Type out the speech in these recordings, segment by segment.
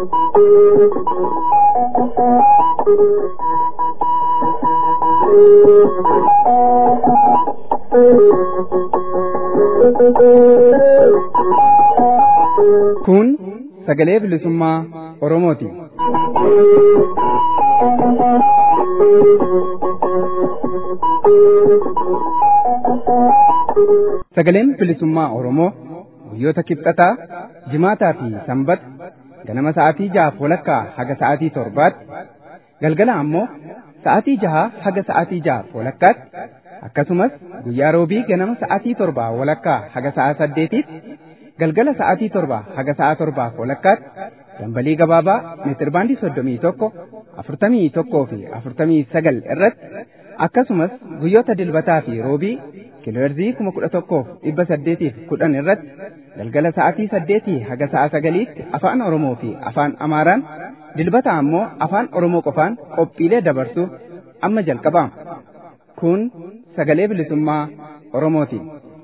Kun sagalee bilisummaa Oromooti. Sagaleen bilisummaa Oromoo guyyoota kibxataa, jimaataa fi sanbata ganama sa'aatii 6:00 haga sa'aatii 7:00, galgala ammoo sa'aatii 6 haga sa'aatii 6:00, akkasumas guyyaa roobii ganama sa'aatii 7:00 haga sa'aatii 8:00, galgala sa'aatii 7 haga sa'aatii 7:00 dambalii gabaabaa meetirbaandii 31, 41 fi 49 irratti, akkasumas guyyoota dilbataa fi roobii kiloherzii 11,810 irratti galgala sa'aatii 8 haga sa'aatii 9tti afaan Oromoo fi afaan Amaaraan, dilbata ammoo afaan Oromoo qofaan qophiilee dabarsuuf amma jalqabama. Kun sagalee bilisummaa Oromooti.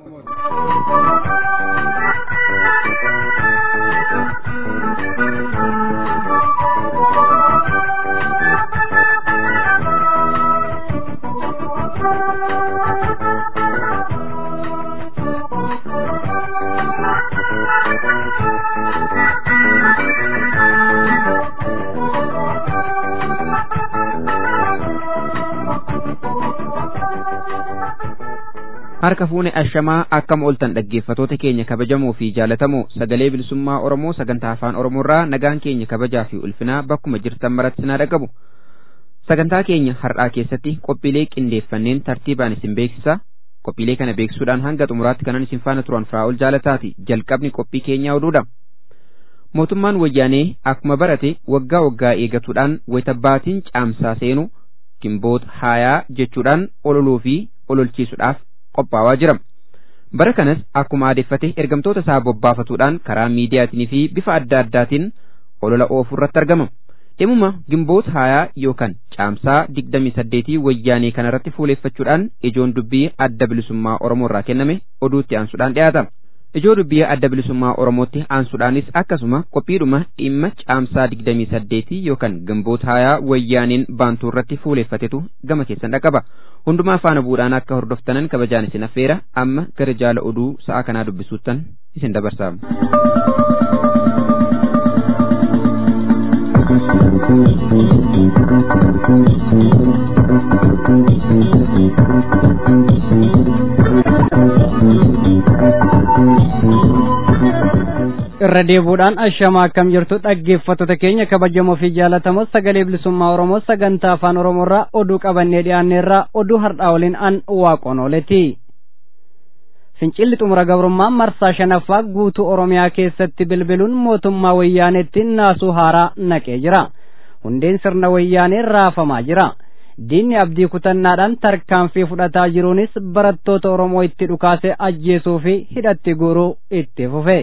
Harka fuune ashamaa akkam ooltan dhaggeeffatoota keenya kabajamoo fi jaalatamoo, sagalee bilisummaa Oromoo sagantaa afaan Oromoorraa nagaan keenya kabajaa fi ulfinaa bakkuma jirtan maratti sinaa dhaqabu. Sagantaa keenya har'aa keessatti qophiilee qindeeffanneen tartiibaan isin beeksisa. Qophiilee kana beeksisuudhaan hanga xumuraatti kanan isin faana turan Firaa'ol Jaalataati. Jalqabni qophii keenyaa oduudha. Mootummaan wayyaanee akkuma barate waggaa waggaa eegatuudhaan wayita baatiin caamsaa seenu Gimboota 20 jechuudhaan ololuu fi ololchiisuudhaaf qophaawaa jira. Bara kanas akkuma aadeffate ergamtoota isaa bobbaafatuudhaan karaa miidiyaatiin fi bifa adda addaatiin olola oofuu irratti argama. Dhimuma Gimboota 20 yookaan caamsaa 28 wayyaanee kanarratti fuuleeffachuudhaan ijoon dubbii adda bilisummaa Oromoo irraa kenname oduutti aansuudhaan dhiyaata. Ijoo dubbii adda bilisummaa Oromootti aansuudhaanis akkasuma qophiidhuma dhimma caamsaa 28 yookaan Gimboota 20 wayyaaneen baantuu irratti fuuleeffatetu gama keessan dhaqaba. Hundumaa faana bu'uudhaan akka hordoftanan kabajaan isin affeera. Amma gara jaala oduu sa'a kanaa dubbisuuttan isin dabarsa. Irra deebuudhaan ashamaa akkam jirtu dhaggeeffattoota keenya kabajamoo fi jaalatamoo, sagalee bilisummaa Oromoo sagantaa afaan Oromoorraa oduu qabannee dhiyaanneerraa oduu har'aa waliin an waaqoon ooleeti. Fincilli xumura gabrummaa marsaa 5ffaa guutuu Oromiyaa keessatti bilbiluun mootummaa wayyaaneetti naasuu haaraa naqee jira. Hundeen sirna wayyaanee raafamaa jira. Diinni abdii kutannaadhaan tarkaanfii fudhataa jiruunis barattoota Oromoo itti dhukaasee ajjeesuu fi hidhatti guuruu itti fufe.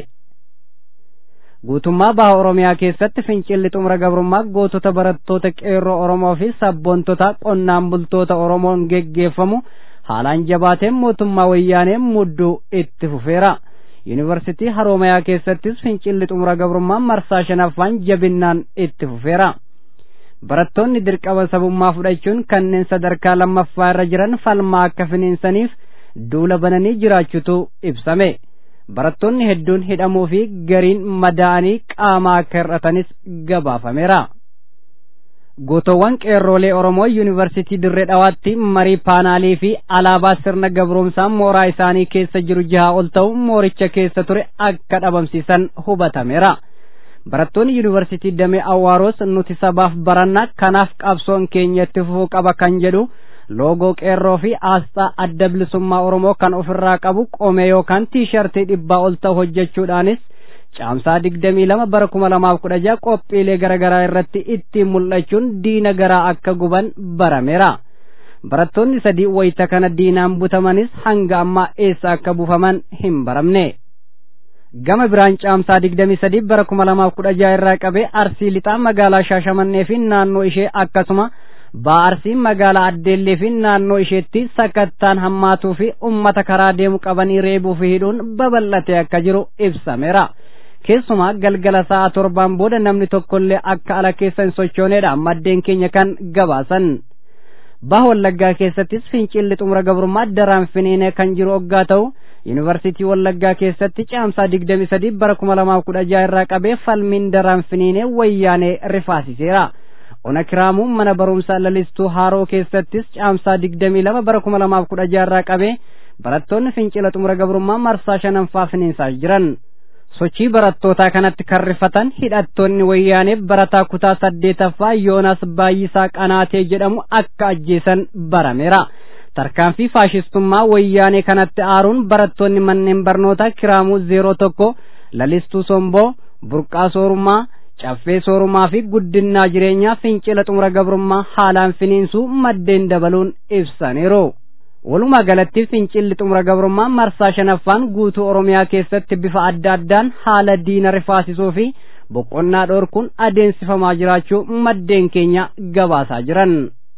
Guutummaa baha Oromiyaa keessatti fincilli xumura gabrummaa gootota barattoota qeerroo Oromoo fi sabboontota qonnaan bultoota Oromoon geggeeffamu haalaan jabaateen mootummaa wayyaanee mudduu itti fufeera. Yuunivarsiitii Haroomayaa keessattis fincilli xumura gabrummaa marsaa 5ffaan jabinnaan itti fufeera. Barattoonni dirqama sabummaa fudhachuun kanneen sadarkaa lammaffaa irra jiran falmaa akka finiinsaniif duula bananii jiraachuutu ibsame. Barattoonni hedduun hidhamuu fi gariin madaa'anii qaama akka hir'atanis gabaafameera. Gootowwan qeerroolee Oromoo Yuunivarsiitii Dirree Dhawaatti marii paanaalii fi alaabaa sirna gabroomsaa mooraa isaanii keessa jiru 6 ol ta'u mooricha keessa ture akka dhabamsiisan hubatameera. Barattoonni Yuunivarsiitii Damee Awwaaroos nuti sabaaf barannaa kanaaf qabsoon keenyatti fufuu qaba kan jedhu loogoo qeerroo fi aasxaa adda bilisummaa Oromoo kan ofirraa qabu qomee yookaan tiishartii 100 ol ta'u hojjechuudhaanis caamsaa 22 bara 2016 qophiilee garaagaraa irratti ittiin mul'achuun diina garaa akka guban barameera. Barattoonni 3 wayita kana diinaan butamanis hanga ammaa eessa akka buufaman hin baramne. Gama biraan caamsaa 23 bara 2016 irraa qabee Arsii lixaa magaalaa Shaashamannee fi naannoo ishee akkasuma Baarsii magaalaa Addeellee fi naannoo isheetti sakattaan hammaatuu fi ummata karaa deemu qabanii reebuu fi hidhuun babal'atee akka jiru ibsameera. keessumaa galgala sa'a 7 booda namni tokkollee akka ala keessa hin sochooneedha maddeen keenya kan gabaasan. Baha Wallaggaa keessattis fincilli xumura gabrummaa daraan finiinee kan jiru oggaa ta'u yuunivarsiitii Wallaggaa keessatti caamsaa 23 bara 2016 irraa qabee falmiin daraan finiinee wayyaanee rifaasiseera. Ona Kiraamuu mana barumsaa lalistuu Haaroo keessattis caamsaa 22 bara 2016 irraa qabee barattoonni fincila xumura gabrummaa marsaa 5ffaa finiinsaa jiran. Sochii barattootaa kanatti kan rifatan hidhattoonni wayyaanee barataa kutaa 8ffaa Yoonas Baay'isaa Qanaatee jedhamu akka ajjeesan barameera. Tarkaanfii faashistummaa wayyaanee kanatti aaruun barattoonni manneen barnootaa Kiraamuu 01, Lalistuu Somboo, Burqaa Soorumaa, Caffee Soorumaa fi Guddinaa Jireenyaa fincila xumura gabrummaa haalaan finiinsuu maddeen dabaluun ibsaniiru. Walumaa galatti fincilli xumura gabrummaa marsaa 5ffaan guutuu Oromiyaa keessatti bifa adda addaan haala diina rifaasisuu fi boqonnaa dhoorkuun adeemsifamaa jiraachuu maddeen keenya gabaasaa jiran.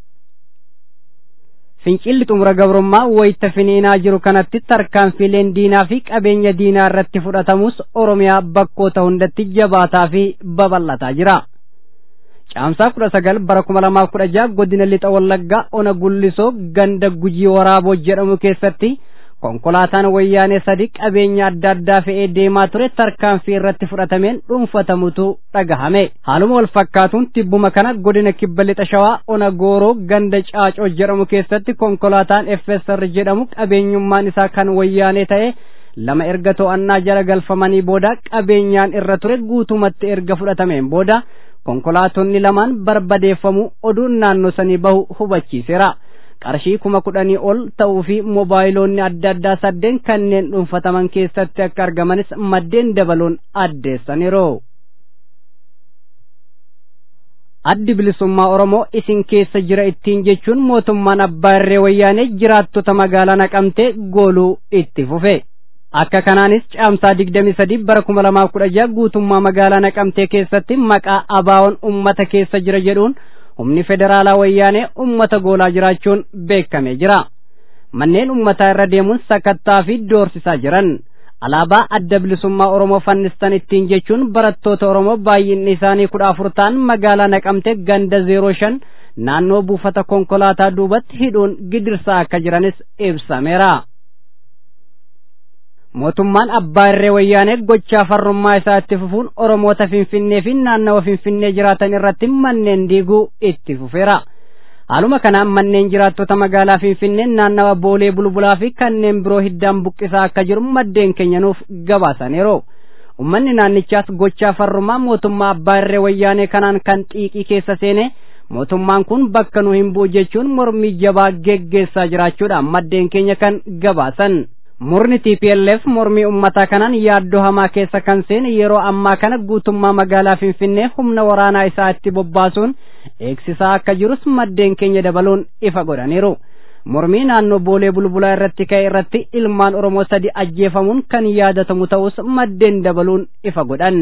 Fincilli xumura gabrummaa wayita finiinaa jiru kanatti tarkaanfiileen diinaa fi qabeenya diinaa irratti fudhatamus Oromiyaa bakkoota hundatti jabaataa fi babal'ataa jira. Caamsaa 19 bara 2016 godina lixa Wallaggaa ona Gullisoo ganda Gujii Waraaboo jedhamu keessatti konkolaataan wayyaanee 3 qabeenya adda addaa fe'ee deemaa ture tarkaanfii irratti fudhatameen dhuunfatamutu dhagahame. Haaluma wal fakkaatuun tibbuma kana godina kibba lixa Shawaa ona Gooroo ganda Caacoo jedhamu keessatti konkolaataan FSR jedhamu qabeenyummaan isaa kan wayyaanee ta'e lama erga to'annaa jala galfamanii booda qabeenyaan irra ture guutumatti erga fudhatameen booda konkolaatonni lamaan barbadeeffamuu oduun naannoo sanii bahu hubachiiseera. Qarshii 10,000 ol ta'uu fi moobaayiloonni adda addaa 8 kanneen dhuunfataman keessatti akka argamanis maddeen dabaluun addeessaniiru. Addi bilisummaa Oromoo isin keessa jira ittiin jechuun mootummaan abbaa irree wayyaanee jiraattota magaalaa Naqamtee gooluu itti fufe. Akka kanaanis caamsaa 23 bara 2016 guutummaa magaalaa Naqamtee keessatti maqaa abaawoon ummata keessa jira jedhuun humni federaalaa wayyaanee ummata goolaa jiraachuun beekamee jira. Manneen ummataa irra deemuun sakattaa fi doorsisaa jiran. Alaabaa adda bilisummaa Oromoo fannistan ittiin jechuun barattoota Oromoo baay'inni isaanii 14 ta'an magaalaa Naqamtee ganda 05 naannoo buufata konkolaataa duubatti hidhuun gidirsaa akka jiranis ibsameera. Mootummaan abbaa irree wayyaanee gochaa farrummaa isaa itti fufuun Oromoota Finfinnee fi naannawa Finfinnee jiraatan irratti manneen diiguu itti fufeera. Haaluma kanaan manneen jiraattota magaalaa Finfinnee naannawa Boolee Bulbulaa fi kanneen biroo hiddaan buqqisaa akka jiru maddeen keenya nuuf gabaasaniiru. Uummanni naannichaas gochaa farrummaa mootummaa abbaa irree wayyaanee kanaan kan xiiqii keessa seene mootummaan kun bakka nu hin bu'u jechuun mormii jabaa geggeessaa jiraachuudha maddeen keenya kan gabaasan. Murni TPLF mormii ummataa kanaan yaaddoo hamaa keessa kan seene yeroo ammaa kana guutummaa magaalaa Finfinnee humna waraanaa isaa itti bobbaasuun eegsisaa akka jirus maddeen keenya dabaluun ifa godhaniiru. Mormii naannoo Boolee Bulbulaa irratti ka'e irratti ilmaan Oromoo 3 ajjeefamuun kan yaadatamu ta'us maddeen dabaluun ifa godhan.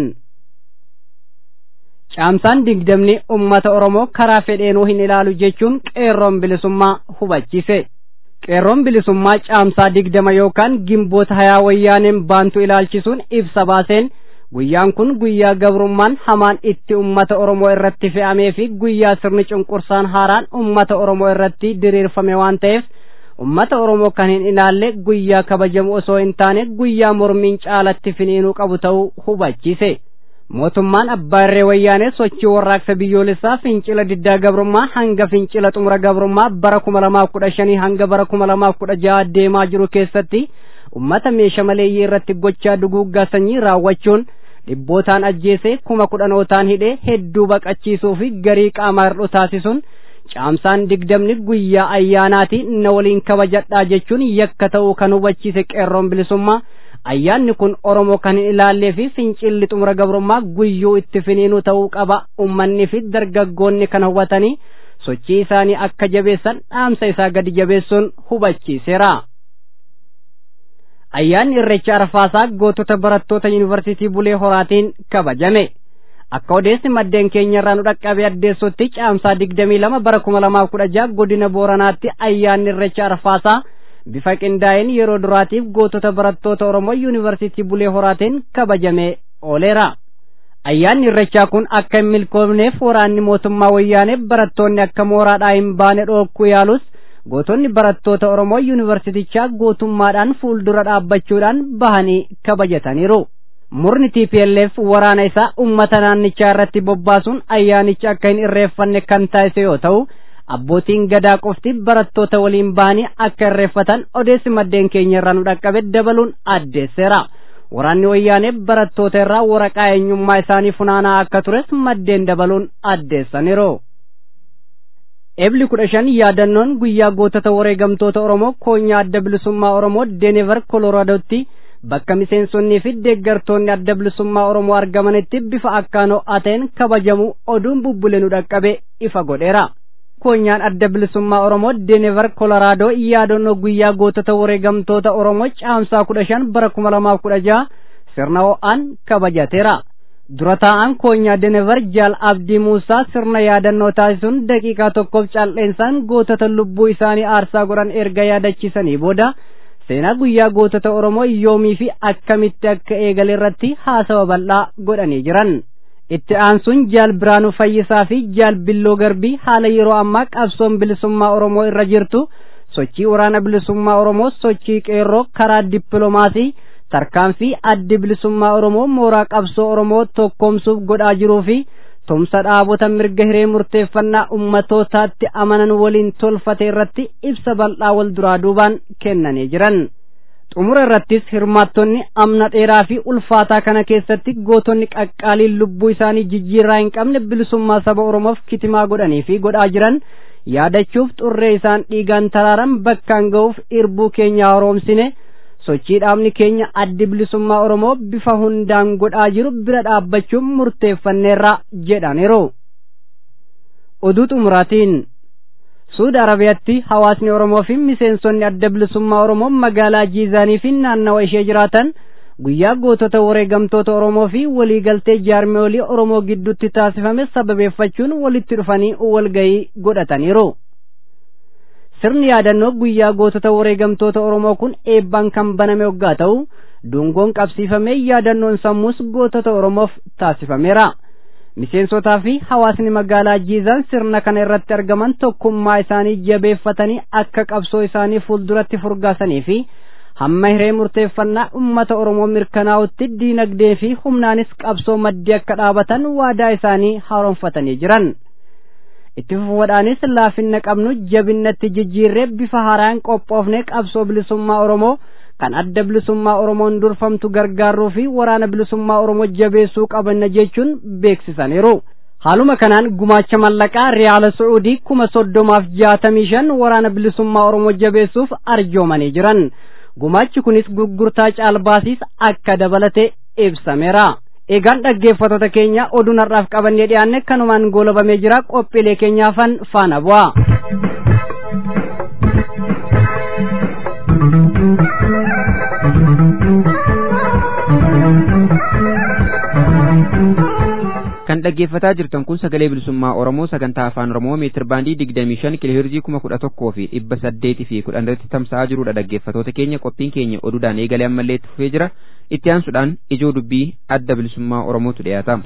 Caamsaan 20 ummata Oromoo karaa fedheenuu hin ilaalu jechuun qeerroon bilisummaa hubachiise. Qeerroon bilisummaa caamsaa 20 yookaan gimboota hayaa wayyaaneen baantu ilaalchisuun ibsa baaseen guyyaan kun guyyaa gabrummaan hamaan itti ummata Oromoo irratti fe'amee fi guyyaa sirni cunqursaan haaraan ummata Oromoo irratti diriirfame waan ta'eef ummata Oromoo kan hin ilaalle guyyaa kabajamu osoo hin taane guyyaa mormiin caalatti finiinuu qabu ta'uu hubachiise. Mootummaan abbaa irree wayyaanee sochii warraaqsa biyyoolessaa fincila diddaa gabrummaa hanga fincila xumura gabrummaa bara 2015 hanga bara 2016 deemaa jiru keessatti ummata meeshaa maleeyyii irratti gochaa duguuggaa sanyii raawwachuun dhibbootaan ajjeesee 10,000 hidhee hedduu baqachiisuu fi garii qaamaa hir'u taasisuun caamsaan 20 guyyaa ayyaanaati na waliin kabajadhaa jechuun yakka ta'uu kan hubachiise qeerroon bilisummaa. Ayyaanni kun Oromoo kan hin ilaallee fi fincilli xumura gabrummaa guyyuu itti finiinuu ta'uu qaba. Uummanni fi dargaggoonni kana hubatanii sochii isaanii akka jabeessan dhaamsa isaa gadi jabeessuun hubachiiseera. Ayyaanni Irreecha Arfaasaa gootota barattoota Yuunivarsiitii Bulee Horaatiin kabajame. Akka odeessi maddeen keenya irraa nu dhaqqabee addeessutti caamsaa 22 bara 2016 godina Booranaatti ayyaanni Irreecha Arfaasaa bifa qindaa'een yeroo duraatiif gootota barattoota Oromoo Yuunivarsiitii Bulee Horaatiin kabajamee ooleera. Ayyaanni irreechaa kun akka hin milkoofneef waraanni mootummaa wayyaanee barattoonni akka mooraadhaa hin baane dhorkuu yaalus gootonni barattoota Oromoo yuunivarsiitichaa gootummaadhaan fuuldura dhaabbachuudhaan bahanii kabajataniiru. Murni TPLF waraana isaa ummata naannichaa irratti bobbaasuun ayyaanicha akka hin irreeffanne kan taasise yoo ta'u, abbootiin gadaa qofti barattoota waliin bahanii akka irreeffatan odeessi maddeen keenya irraa nu dhaqqabe dabaluun addeesseera. Waraanni wayyaanee barattoota irraa waraqaa eenyummaa isaanii funaanaa akka tures maddeen dabaluun addeessaniiru. Ebli 15 yaadannoon guyyaa gootota wareegamtoota Oromoo koonyaa adda bilisummaa Oromoo Denver Koloraadotti bakka miseensonnii fi deeggartoonni adda bilisummaa Oromoo argamanitti bifa akkaan ho'aa ta'een kabajamu oduun bubbulee nu dhaqqabe ifa godheera. Koonyaan adda bilisummaa Oromoo Denver Kolorado yaadannoo guyyaa gootota wareegamtoota Oromoo caamsaa 15 bara 2016 sirna ho'aan kabajateera. Dura taa'aan koonyaa Denver Jaal Abdii Muusaa sirna yaadannoo taasisuun daqiiqaa tokkoof calleensaan gootota lubbuu isaanii aarsaa godhan erga yaadachiisanii booda seenaa guyyaa gootota Oromoo yoomii fi akkamitti akka eegale irratti haasawa bal'aa godhanii jiran. Itti aansuun Jaal Biraanuu Fayyisaa fi Jaal Billoo Garbii haala yeroo ammaa qabsoon bilisummaa Oromoo irra jirtu sochii waraana bilisummaa Oromoo sochii qeerroo karaa dippiloomaasii tarkaanfii addi bilisummaa Oromoo mooraa qabsoo Oromoo tokkoomsuuf godhaa jiruu fi tumsa dhaabota mirga hiree murteeffannaa ummatootaatti amanan waliin tolfate irratti ibsa bal'aa wal duraa duubaan kennanii jiran. Xumura irrattis hirmaattonni amna dheeraa fi ulfaataa kana keessatti gootonni qaqqaaliin lubbuu isaanii jijjiirraa hin qabne bilisummaa saba Oromoof kitimaa godhanii fi godhaa jiran yaadachuuf xurree isaan dhiigaan taraaran bakkaan ga'uuf irbuu keenya haaromsine sochii dhaabni keenya addi bilisummaa Oromoo bifa hundaan godhaa jiru bira dhaabbachuun murteeffanneerra jedhaniiru. Oduu xumuraatiin Suudi Arabiyaatti hawaasni Oromoo fi miseensonni adda bilisummaa Oromoo magaalaa Jiizaanii fi naannawa ishee jiraatan guyyaa gootota wareegamtoota Oromoo fi waliigaltee jaarmeolii Oromoo gidduutti taasifame sababeeffachuun walitti dhufanii walgahii godhataniiru. Sirni yaadannoo guyyaa gootota wareegamtoota Oromoo kun eebbaan kan baname waggaa ta'u dungoon qabsiifamee yaadannoon sammuus gootota Oromoof taasifameera. Miseensotaa fi hawaasni magaalaa Jiizaan sirna kana irratti argaman tokkummaa isaanii jabeeffatanii akka qabsoo isaanii fuulduratti furgaasanii fi hamma hiree murteeffannaa ummata Oromoo mirkanaa'utti diinagdee fi humnaanis qabsoo maddii akka dhaabatan waadaa isaanii haaromfatanii jiran. Itti fufuudhaanis laafinna qabnu jabinnatti jijjiirree bifa haaraan qophoofne qabsoo bilisummaa Oromoo kan adda bilisummaa Oromoon durfamtu gargaaruu fi waraana bilisummaa Oromoo jabeessuu qabanna jechuun beeksisaniiru. Haaluma kanaan gumaacha mallaqaa Riyaala Su'uudii 3065 waraana bilisummaa Oromoo jabeessuuf arjoomanii jiran. Gumaachi kunis gurgurtaa caalbaasiis akka dabalate ibsameera. Eegaan dhaggeeffattoota keenya oduu har'aaf qabannee dhiyaanne kanumaan goolabamee jira. Qophiilee keenyaafan faana bu'aa. Kan dhaggeeffataa jirtan kun sagalee bilisummaa Oromoo sagantaa afaan Oromoo meetir baandii 25 kiloheerzii 11,000 fi 800 fi 10 irratti tamsa'aa jirudha. Dhaggeeffattoota keenya qophiin keenya oduudhaan eegalee ammallee itti fufee jira. Itti aansuudhaan ijoo dubbii adda bilisummaa Oromootu dhiyaata.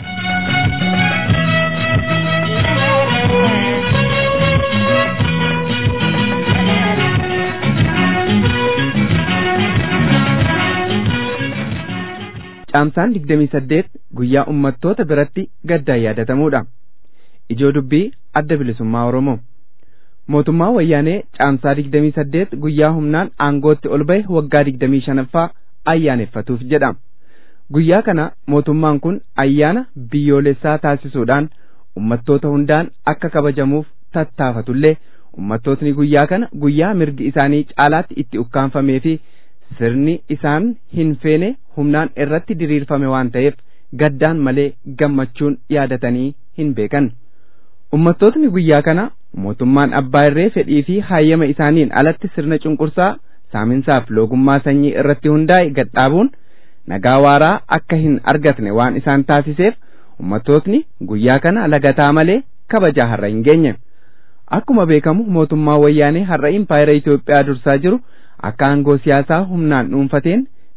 Caamsaan 28 guyyaa ummattoota biratti gaddaan yaadatamudha. Ijoo dubbii adda bilisummaa Oromoo. Mootummaa wayyaanee caamsaa 28 guyyaa humnaan aangootti ol bahe waggaa 25ffaa ayyaaneffatuuf jedha. Guyyaa kana mootummaan kun ayyaana biyyoolessaa taasisuudhaan ummattoota hundaan akka kabajamuuf tattaafatullee ummattootni guyyaa kana guyyaa mirgi isaanii caalaatti itti ukkaanfamee fi sirni isaan hin feene humnaan irratti diriirfame waan ta'eef gaddaan malee gammachuun yaadatanii hin beekan. Ummattootni guyyaa kana mootummaan abbaa irree fedhii fi hayyama isaaniin alatti sirna cunqursaa saaminsaaf loogummaa sanyii irratti hundaa'e gadhaabuun nagaa waaraa akka hin argatne waan isaan taasiseef ummattootni guyyaa kana lagataa malee kabajaa har'a hin geenye. Akkuma beekamu mootummaa wayyaanee har'a impaayera Itoophiyaa dursaa jiru akka aangoo siyaasaa humnaan dhuunfateen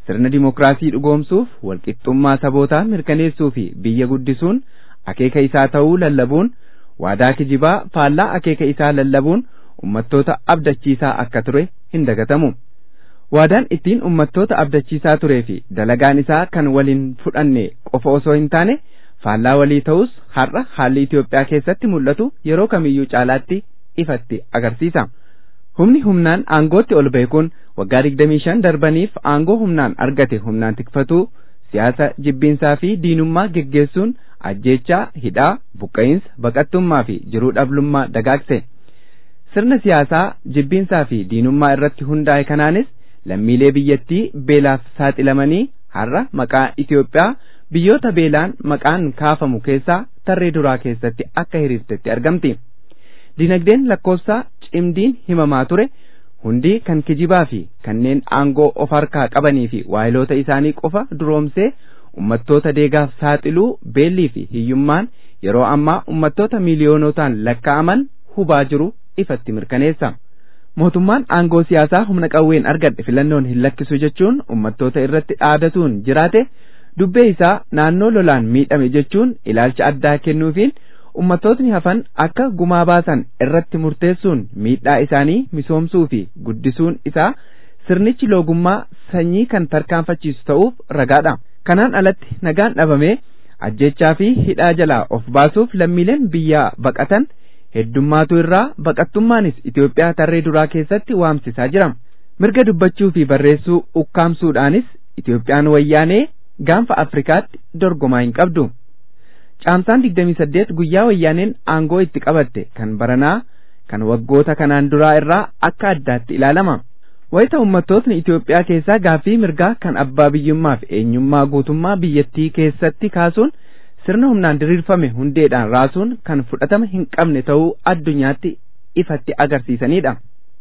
sirna dimookiraasii dhugoomsuuf walqixxummaa sabootaa mirkaneessuu fi biyya guddisuun akeeka isaa ta'uu lallabuun waadaa kijibaa faallaa akeeka isaa lallabuun ummattoota abdachiisaa akka ture hin dagatamu. Waadaan ittiin ummattoota abdachiisaa turee fi dalagaan isaa kan waliin fudhanne qofa osoo hin taane faallaa walii ta'us har'a haalli Itoophiyaa keessatti mul'atu yeroo kamiyyuu caalaatti ifatti agarsiisa. Humni humnaan aangootti ol ba'e kun waggaa 25 darbaniif aangoo humnaan argate humnaan tikfatuu, siyaasa jibbiinsaa fi diinummaa geggeessuun ajjeechaa, hidhaa, buqqa'iinsa, baqattummaa fi jiruu dhablummaa dagaagse. Sirna siyaasaa jibbiinsaa fi diinummaa irratti hundaa'e kanaanis lammiilee biyyattii beelaaf saaxilamanii har'a maqaa Itoophiyaa biyyoota beelaan maqaan kaafamu keessaa tarree duraa keessatti akka hiriirtetti argamti. Dinagdeen lakkoofsaa cimdiin himamaa ture hundi kan kijibaa fi kanneen aangoo of harkaa qabanii fi waayiloota isaanii qofa duroomsee ummattoota deegaaf saaxiluu beellii fi hiyyummaan yeroo ammaa ummattoota miiliyoonotaan lakkaa'aman hubaa jiru ifatti mirkaneessa. Mootummaan aangoo siyaasaa humna qawween argadhe filannoon hin lakkisu jechuun ummattoota irratti dhaadatuun jiraate dubbee isaa naannoo lolaan miidhame jechuun ilaalcha addaa kennuufiin ummattootni hafan akka gumaa baasan irratti murteessuun miidhaa isaanii misoomsuu fi guddisuun isaa sirnichi loogummaa sanyii kan tarkaanfachiisu ta'uuf ragaadha. Kanaan alatti nagaan dhabamee ajjechaa fi hidhaa jalaa of baasuuf lammiileen biyyaa baqatan heddummaatu irraa baqattummaanis Itoophiyaa tarree duraa keessatti waamsisaa jira. Mirga dubbachuu fi barreessuu ukkaamsuudhaanis Itoophiyaan wayyaanee gaanfa Afrikaatti dorgomaa hin qabdu. Caamsaan 28 guyyaa wayyaaneen aangoo itti qabatte kan baranaa kan waggoota kanaan duraa irraa akka addaatti ilaalama. Wayita ummattootni Itoophiyaa keessaa gaaffii mirgaa kan abbaa biyyummaa fi eenyummaa guutummaa biyyattii keessatti kaasuun sirna humnaan diriirfame hundeedhaan raasuun kan fudhatama hin qabne ta'uu addunyaatti ifatti agarsiisanidha.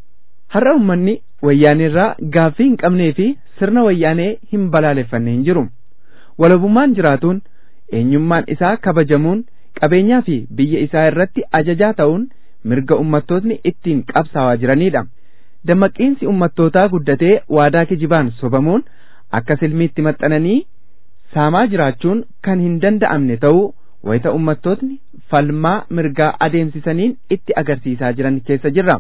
Har'a ummanni wayyaaneerraa gaaffii hin qabnee fi sirna wayyaanee hin balaaleffanne hin jiru. Walabummaan jiraatuun eenyummaan isaa kabajamuun qabeenyaa fi biyya isaa irratti ajajaa ta'uun mirga ummattootni ittiin qabsaawaa jiranidha. Dammaqiinsi ummattootaa guddatee waadaa kijibaan sobamuun akka silmiitti maxxananii saamaa jiraachuun kan hin danda'amne ta'uu wayita ummattootni falmaa mirgaa adeemsisaniin itti agarsiisaa jiran keessa jirra.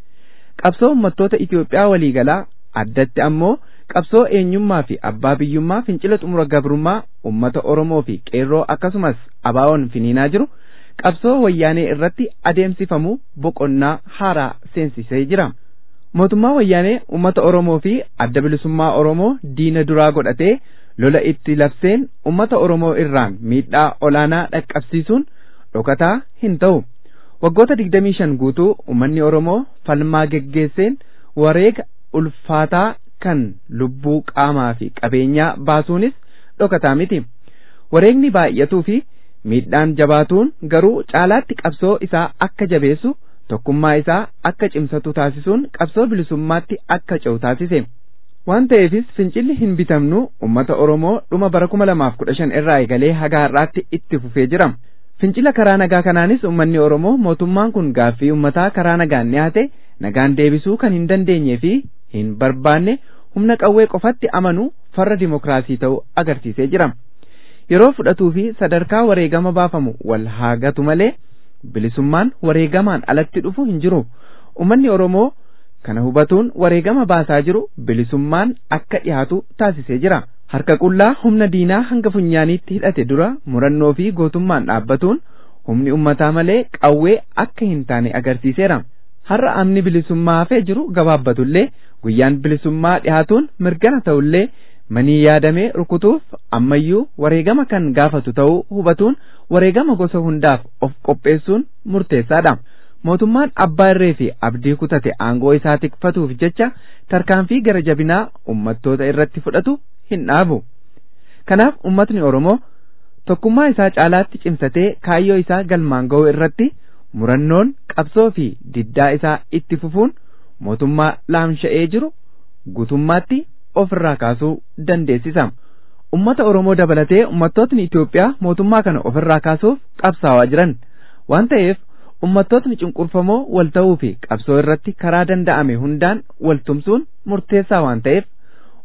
Qabsoo ummattoota Itoophiyaa waliigalaa addatti ammoo qabsoo eenyummaa fi abbaa biyyummaa fincila xumura gabrummaa ummata Oromoo fi qeerroo akkasumas ABO'n finiinaa jiru qabsoo wayyaanee irratti adeemsifamu boqonnaa haaraa seensisee jira. Mootummaa wayyaanee ummata Oromoo fi adda bilisummaa Oromoo diina duraa godhatee lola itti labseen ummata Oromoo irraan miidhaa olaanaa dhaqqabsiisuun dhokataa hin ta'u. Waggoota 25 guutuu ummanni Oromoo falmaa geggeesseen wareega ulfaataa kan lubbuu qaamaa fi qabeenyaa baasuunis dhokataa miti. Wareegni baay'atuu fi miidhaan jabaatuun garuu caalaatti qabsoo isaa akka jabeessu tokkummaa isaa akka cimsatu taasisuun qabsoo bilisummaatti akka ce'u taasise. Waan ta'eefis fincilli hin bitamnu ummata Oromoo dhuma bara 2015 irraa eegalee haga har'aatti itti fufee jira. Fincila karaa nagaa kanaanis ummanni Oromoo mootummaan kun gaaffii ummataa karaa nagaan dhiyaate nagaan deebisuu kan hin dandeenyee fi hin barbaanne humna qawwee qofatti amanu farra dimookiraasii ta'uu agarsiisee jira. Yeroo fudhatuu fi sadarkaa wareegama baafamu wal haagatu malee bilisummaan wareegamaan alatti dhufu hin jiru. Ummanni Oromoo kana hubatuun wareegama baasaa jiru bilisummaan akka dhiyaatu taasisee jira. Harka qullaa humna diinaa hanga funyaaniitti hidhate dura murannoo fi gootummaan dhaabbatuun humni ummataa malee qawwee akka hin taane agarsiiseera. Har'a amni bilisummaa hafee jiru gabaabbatullee guyyaan bilisummaa dhiyaatuun mirgana ta'ullee manii yaadamee rukutuuf ammayyuu wareegama kan gaafatu ta'uu hubatuun wareegama gosa hundaaf of qopheessuun murteessaadha. Mootummaan abbaa irree fi abdii kutate aangoo isaa tikfatuuf jecha tarkaanfii gara jabinaa ummattoota irratti fudhatu hin dhaabu. Kanaaf ummatni Oromoo tokkummaa isaa caalaatti cimsatee kaayyoo isaa galmaan ga'uu irratti murannoon qabsoo fi diddaa isaa itti fufuun mootummaa laamsha'ee jiru guutummaatti ofirraa kaasuu dandeessisa. Ummata Oromoo dabalatee ummattootni Itoophiyaa mootummaa kana ofirraa kaasuuf qabsaawaa jiran waan ta'eef ummattootni cunqurfamoo wal ta'uu fi qabsoo irratti karaa danda'ame hundaan wal tumsuun murteessaa waan ta'eef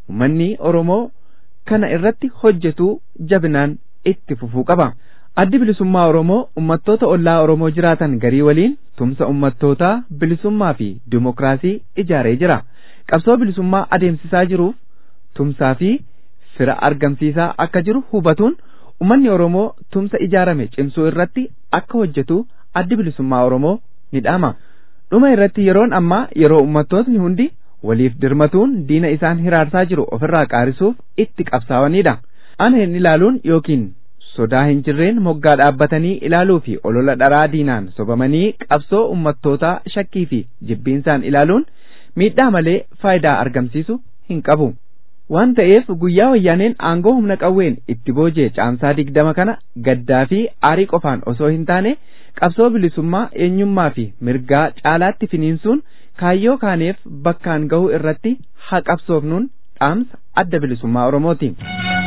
ummanni Oromoo kana irratti hojjetu jabinaan itti fufuu qaba. Addi bilisummaa Oromoo ummattoota ollaa Oromoo jiraatan garii waliin tumsa ummattootaa bilisummaa fi dimokiraasii ijaaree jira. Qabsoo bilisummaa adeemsisaa jiruuf tumsaa fi fira argamsiisaa akka jiru hubatuun ummanni Oromoo tumsa ijaarame cimsuu irratti akka hojjetu addi bilisummaa Oromoo ni dhaama. Dhuma irratti yeroon ammaa yeroo ummattootni hundi waliif dirmatuun diina isaan hiraarsaa jiru ofirraa qaarisuuf itti qabsaa'anidha. Ana hin ilaaluun yookiin sodaa hin jirreen moggaa dhaabbatanii ilaaluu fi olola dharaa diinaan sobamanii qabsoo ummattootaa shakkii fi jibbiinsaan ilaaluun miidhaa malee faayidaa argamsiisu hin qabu. Waan ta'eef guyyaa wayyaaneen aangoo humna qawween itti boojee caamsaa 20 kana gaddaa fi aarii qofaan osoo hin taane qabsoo bilisummaa eenyummaa fi mirgaa caalaatti finiinsuun kaayyoo kaaneef bakkaan gahuu irratti haa qabsoofnuun dhaamsa adda bilisummaa Oromooti.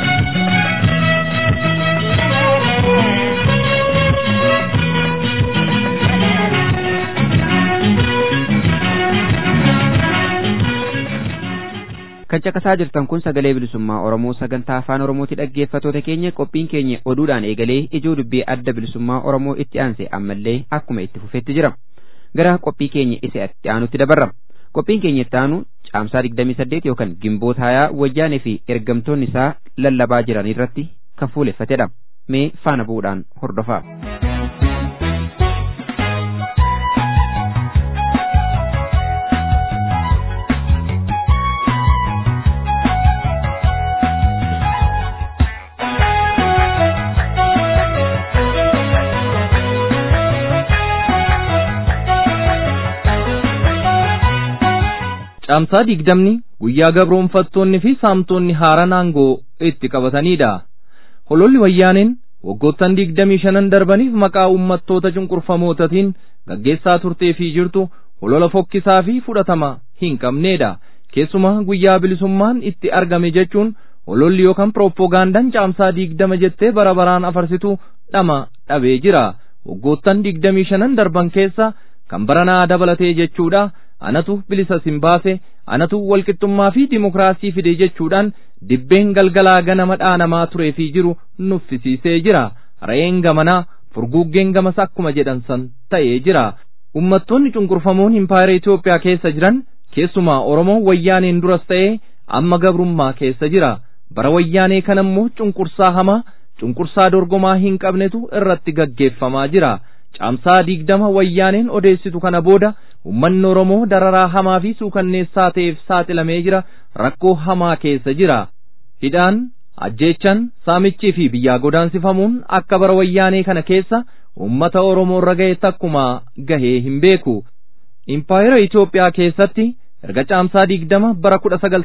Kan caqasaa jirtan kun sagalee bilisummaa Oromoo sagantaa afaan Oromooti. Dhaggeeffattoota keenya qophiin keenya oduudhaan eegalee ijoo dubbii adda bilisummaa Oromoo itti aansee ammallee akkuma itti fufetti jira. Gara qophii keenya isa itti aanutti dabarra. Qophiin keenya itti aanu caamsaa 28 yookaan gimboota 20 wayyaanee fi ergamtoonni isaa lallabaa jiran irratti kan fuuleffatedha. Mee faana bu'uudhaan hordofaa. Caamsaa 20 guyyaa gabroonfattoonni fi saamtonni haaraan aangoo itti qabatanidha. Hololli wayyaaneen waggoottan 25 darbaniif maqaa ummattoota cunqurfamootaatiin gaggeessaa turtee fi jirtu holola fokkisaa fi fudhatama hin qabnedha. Keessumaa guyyaa bilisummaan itti argame jechuun hololli yookaan pirooppogaandaan caamsaa 20 jettee bara baraan afarsitu dhama dhabee jira. Waggoottan 25 darban keessa kan baranaa dabalatee jechuudha. Anatu bilisa simbaase, anatu walqixxummaa fi dimokiraasii fide jechuudhaan dibbeen galgalaa ganama dhaanamaa turee fi jiru nuffisiisee jira. Re'een gamanaa furguggeen gamas akkuma jedhan san ta'ee jira. Ummattoonni cunqurfamoon impaayera Itoophiyaa keessa jiran keessumaa Oromoo wayyaaneen duras ta'ee amma gabrummaa keessa jira. Bara wayyaanee kanammoo cunqursaa hamaa, cunqursaa dorgomaa hin qabnetu irratti gaggeeffamaa jira. Caamsaa 20 wayyaaneen odeessitu kana booda ummanni Oromoo dararaa hamaa fi suukanneessaa ta'eef saaxilamee jira, rakkoo hamaa keessa jira. Hidhaan, ajjeechan, saamichii fi biyyaa godaansifamuun akka bara wayyaanee kana keessa ummata Oromoo irra ga'e takkumaa gahee hin beeku. Impaayera Itoophiyaa keessatti erga caamsaa 20 bara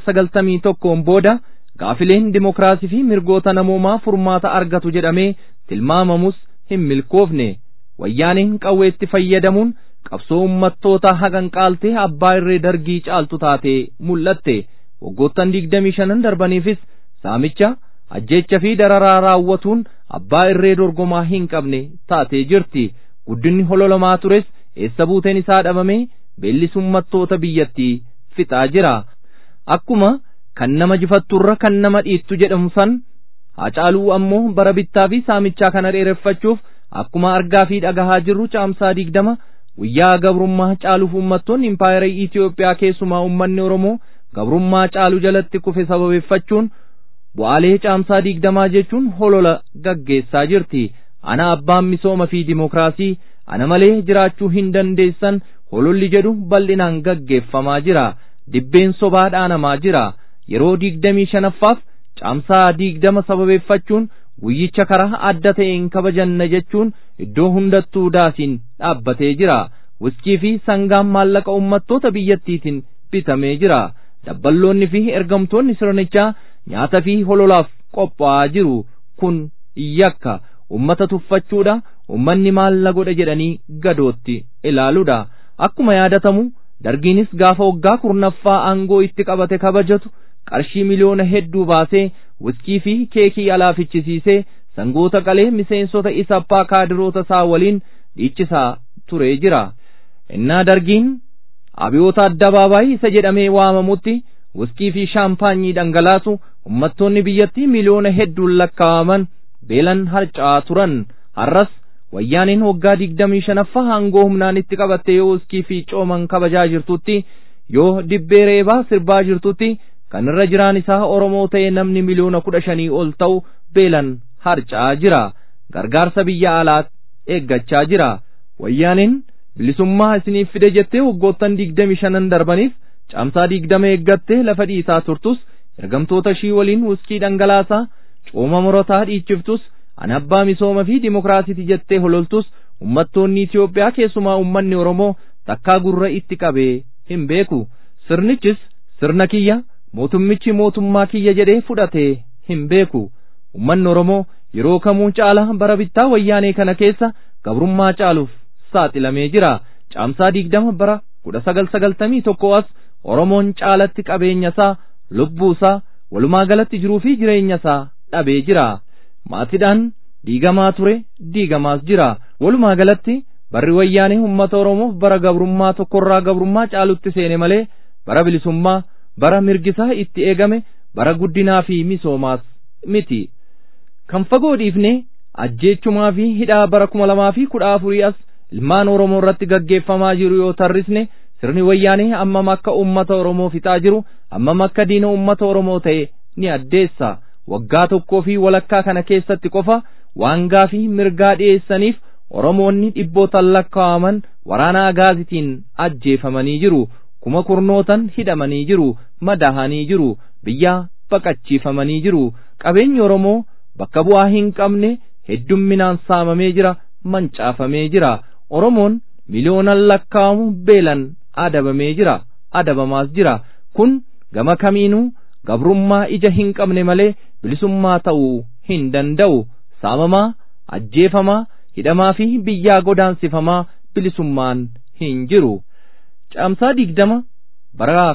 1991 booda gaafileen dimokiraasii fi mirgoota namoomaa furmaata argatu jedhamee tilmaamamus hin milkoofne. Wayyaaneen qawweetti fayyadamuun qabsoo ummattoota hagan qaaltee abbaa irree dargii caaltu taatee mul'atte. Waggoottan 25 darbaniifis saamicha, ajjeecha fi dararaa raawwatuun abbaa irree dorgomaa hin qabne taatee jirti. Guddinni hololamaa tures eessa buuteen isaa dhabamee beellis ummattoota biyyattii fixaa jira. Akkuma kan nama jifatturra kan nama dhiittu jedhamu san Haacaaluu ammoo bara bittaa fi saamichaa kana dheereffachuuf akkuma argaa fi dhagahaa jirru caamsaa 20 guyyaa gabrummaa caaluuf ummattoonni impaayera Itoophiyaa keessumaa ummanni Oromoo gabrummaa caalu jalatti kufe sababeeffachuun bu'aalee caamsaa 20 jechuun holola gaggeessaa jirti. Ana abbaan misooma fi dimokiraasii, ana malee jiraachuu hin dandeessan hololli jedhu bal'inaan gaggeeffamaa jira. Dibbeen sobaa dhaanamaa jira. Yeroo 25ffaaf caamsaa 20 sababeeffachuun guyyicha karaa adda ta'een kabajanna jechuun iddoo hundattuu daasiin dhaabbatee jira. Wiskii fi sangaan maallaqa ummattoota biyyattiitiin bitamee jira. Dabballoonni fi ergamtoonni sirnichaa nyaata fi hololaaf qophaa'aa jiru. Kun yakka ummata tuffachuudha. Ummanni maalla godha jedhanii gadootti ilaaluudha. Akkuma yaadatamu dargiinis gaafa waggaa 10ffaa aangoo itti qabate kabajatu qarshii miliyoona hedduu baasee wiskii fi keekii alaafichisiisee sangoota qalee miseensota isa abbaa kaadiroota isaa waliin dhiichisaa turee jira. Innaa dargiin abiyoota addabaabaayii isa jedhamee waamamutti wuskii fi shaampaanyii dhangalaasu ummattoonni biyyattii miliyoona hedduun lakkaa'aman beelan harca'aa turan. Har'as wayyaaniin waggaa 25ffaa aangoo humnaan itti qabattee yoo wuskii fi cooman kabajaa jirtutti, yoo dibbee reebaa sirbaa jirtutti, kan irra jiraan isaa Oromoo ta'e namni miliyoona 15 ol ta'u beelan harca'aa jira. Gargaarsa biyya alaat eeggachaa jira. Wayyaaniin bilisummaa isiniif fide jettee waggoottan 25 darbaniif caamsaa 20 eeggattee lafa dhiisaa turtus, ergamtoota ishii waliin wuskii dhangalaasaa cooma morotaa dhiichiftus, ani abbaa misooma fi dimokiraasiiti jettee hololtus, ummattoonni Itoophiyaa keessumaa ummanni Oromoo takkaa gurra itti qabee hin beeku. Sirnichis sirna kiyya, mootummichi mootummaa kiyya jedhee fudhatee hin beeku. Ummanni Oromoo yeroo kamuu caala bara bittaa wayyaanee kana keessa gabrummaa caaluuf saaxilamee jira. Caamsaa 20 bara 1991 as Oromoon caalatti qabeenya isaa, lubbuu isaa, walumaa galatti jiruu fi jireenya isaa dhabee jira. Maatiidhaan diigamaa ture, diigamaas jira. Walumaa galatti barri wayyaanee uummata Oromoof bara gabrummaa tokkorraa gabrummaa caalutti seene malee bara bilisummaa, bara mirgisaa itti eegame, bara guddinaa fi misoomaas miti. Kan fagoo dhiifnee ajjeechumaa fi hidhaa bara 2014 as ilmaan Oromoo irratti gaggeeffamaa jiru yoo tarrisne, sirni wayyaanee ammam akka uummata Oromoo fixaa jiru, ammam akka diina uummata Oromoo ta'e ni addeessa. Waggaa tokkoo fi walakkaa kana keessatti qofa waan gaafii mirgaa dhiyeessaniif Oromoonni dhibbootaan lakkaa'aman waraana agaazitiin ajjeefamanii jiru. Kuma kurnootan hidhamanii jiru, madahanii jiru, biyyaa baqachiifamanii jiru. Qabeenyi Oromoo bakka bu'aa hin qabne heddumminaan saamamee jira, mancaafamee jira. Oromoon miliyoonaan lakkaa'amu beelan adabamee jira, adabamaas jira. Kun gama kamiinuu gabrummaa ija hin qabne malee bilisummaa ta'uu hin danda'u. Saamamaa, ajjeefamaa, hidhamaa fi biyyaa godaansifamaa bilisummaan hin jiru. Caamsaa 20 bara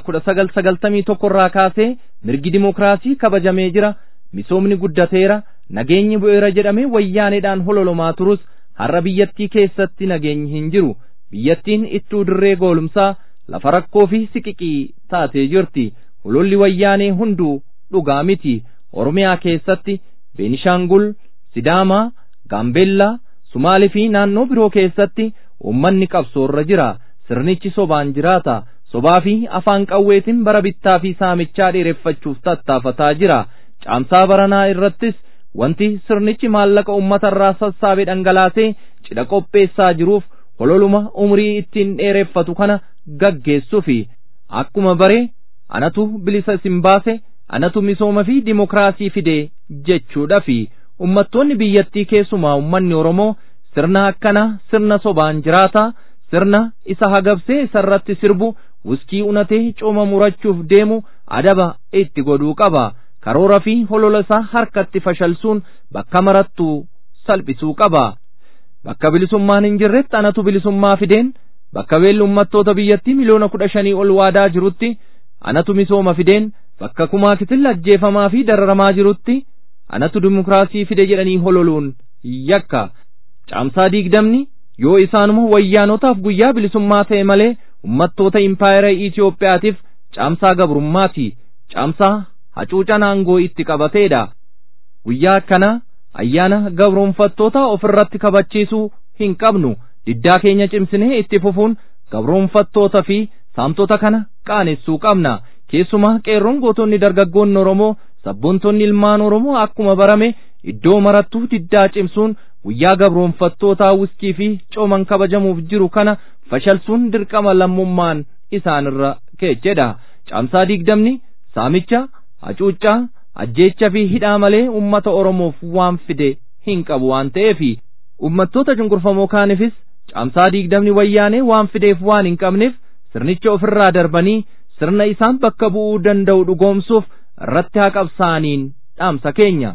1991 irraa kaasee mirgi dimokiraasii kabajamee jira, misoomni guddateera, nageenyi bu'eera jedhamee wayyaaneedhaan hololomaa turus har'a biyyattii keessatti nageenyi hin jiru. Biyyattiin ittuu dirree goolumsaa, lafa rakkoo fi siqiqii taatee jirti. Hololli wayyaanee hunduu dhugaa miti. Oromiyaa keessatti, Beenishaangul, Sidaamaa, Gaambeellaa, Sumaalii fi naannoo biroo keessatti uummanni qabsoorra jira. Sirnichi sobaan jiraata. Sobaa fi afaan qawweetiin bara bittaa fi saamichaa dheereffachuuf tattaafataa jira. Caamsaa baranaa irrattis wanti sirnichi maallaqa uummatarraa sassaabee dhangalaasee cidha qopheessaa jiruuf hololuma umrii ittiin dheereffatu kana gaggeessuufi. Akkuma baree anatu bilisa isin baase, anatu misooma fi dimokiraasii fide jechuudhafi. Ummattoonni biyyattii keessumaa ummanni Oromoo sirna akkana sirna sobaan jiraata, sirna isa hagabsee isarratti sirbu, wuskii unatee cooma murachuuf deemu adaba itti godhuu qaba. Karoora fi holola isaa harkatti fashalsuun bakka marattuu salphisuu qaba. Bakka bilisummaan hin jirretti anatu bilisummaa fideen, bakka beelli ummattoota biyyattii miliyoona 15 ol waadaa jirutti anatu misooma fideen, bakka kumaa kitilla ajjeefamaa fi dararamaa jirutti anatu dimokiraasii fide jedhanii hololuun yakka. Caamsaa 20 yoo isaanuma wayyaanotaaf guyyaa bilisummaa ta'e malee ummattoota impaayera Itoophiyaatiif caamsaa gabrummaati. Caamsaa hacuuca aangoo itti qabateedha. Guyyaa kana ayyaana gabroonfattoota ofirratti kabachiisuu hin qabnu. Diddaa keenya cimsinee itti fufuun gabroonfattoota fi saamtota kana qaanessuu qabna. Keessumaa qeerroon gootonni dargaggoonni Oromoo, sabboontonni ilmaan Oromoo akkuma barame iddoo marattuu diddaa cimsuun guyyaa gabroonfattootaa wuskii fi cooman kabajamuuf jiru kana fashalsuun dirqama lammummaan isaanirra keecheedha. Caamsaa 20 saamicha, hacuuccaa, ajjeecha fi hidhaa malee ummata Oromoof waan fide hin qabu waan ta'eefi ummattoota cunqurfamoo kaaniifis caamsaa 20 wayyaanee waan fideef waan hin qabneef sirnicha ofirraa darbanii sirna isaan bakka bu'uu danda'u dhugoomsuuf irratti haa qabsaaniin dhaamsa keenya.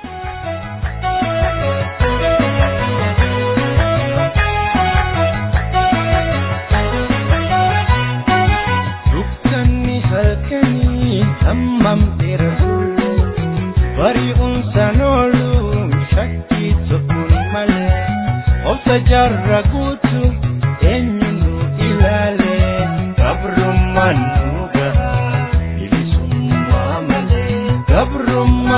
Hammam dheeratu bari'uun sanoolu shakkii tokkoon malee obsa jaarraa guutu eenyuun ilaale gabrummaan nu gaha bilisummaa.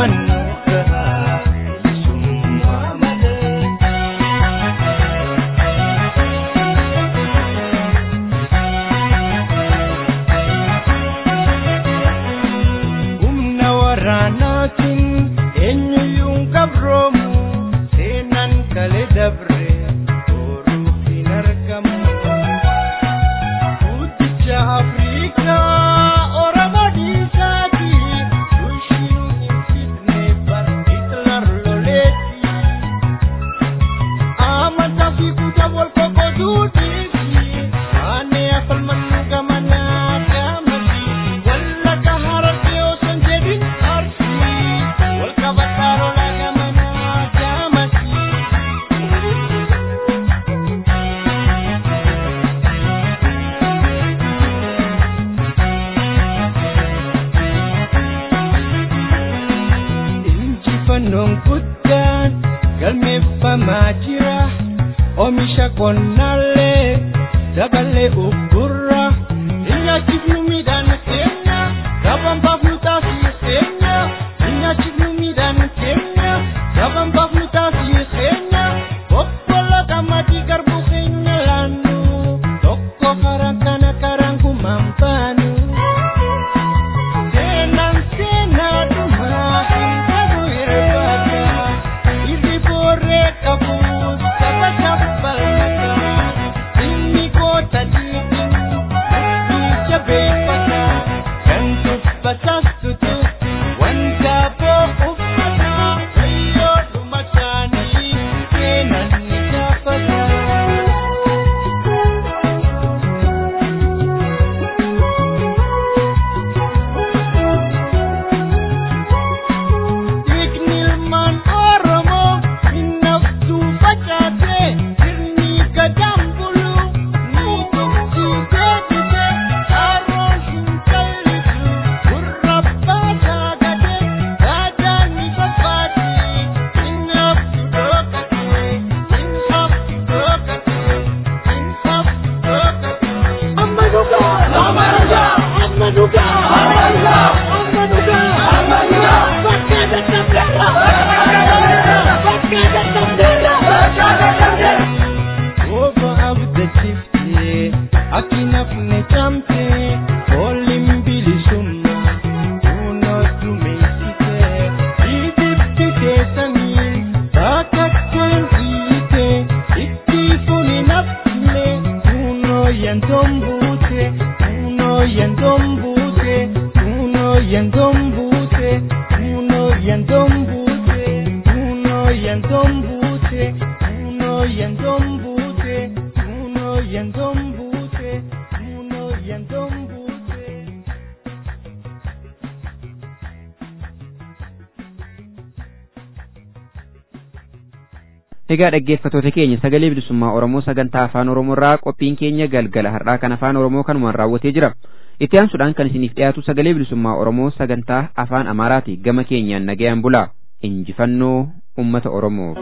Egaa dhaggeeffattoota keenya sagalee bilisummaa Oromoo sagantaa afaan Oromoorraa qophiin keenya galgala har'aa kan afaan Oromoo kanumaan raawwatee jira. Itti aansuudhaan kan isiniif dhiyaatu sagalee bilisummaa Oromoo sagantaa afaan Amaaraati. Gama keenyaan nagayaan bulaa. Injifannoo uummata Oromoo.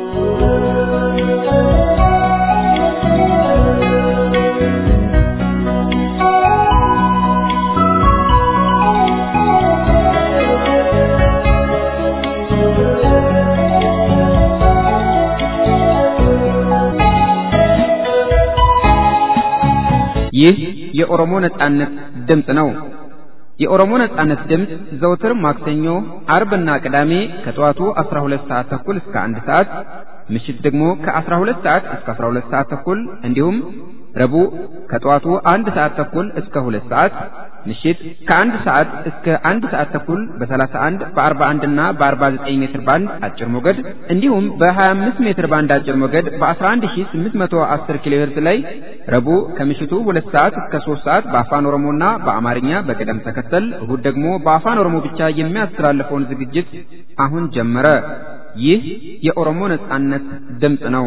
ይህ የኦሮሞ ነጻነት ድምጽ ነው። የኦሮሞ ነጻነት ድምጽ ዘወትር ማክሰኞ፣ አርብና ቅዳሜ ከጠዋቱ 12 ሰዓት ተኩል እስከ 1 ሰዓት፣ ምሽት ደግሞ ከ12 ሰዓት እስከ 12 ሰዓት ተኩል እንዲሁም ረቡዕ ከጠዋቱ 1 ሰዓት ተኩል እስከ 2 ሰዓት፣ ምሽት ከ1 ሰዓት እስከ 1 ሰዓት ተኩል በ31 በ41 እና በ49 ሜትር ባንድ አጭር ሞገድ እንዲሁም በ25 ሜትር ባንድ አጭር ሞገድ በ11810 ኪሎ ሄርዝ ላይ ረቡዕ ከምሽቱ 2 ሰዓት እስከ 3 ሰዓት በአፋን ኦሮሞና በአማርኛ በቅደም ተከተል፣ እሁድ ደግሞ በአፋን ኦሮሞ ብቻ የሚያስተላልፈውን ዝግጅት አሁን ጀመረ። ይህ የኦሮሞ ነጻነት ድምጽ ነው።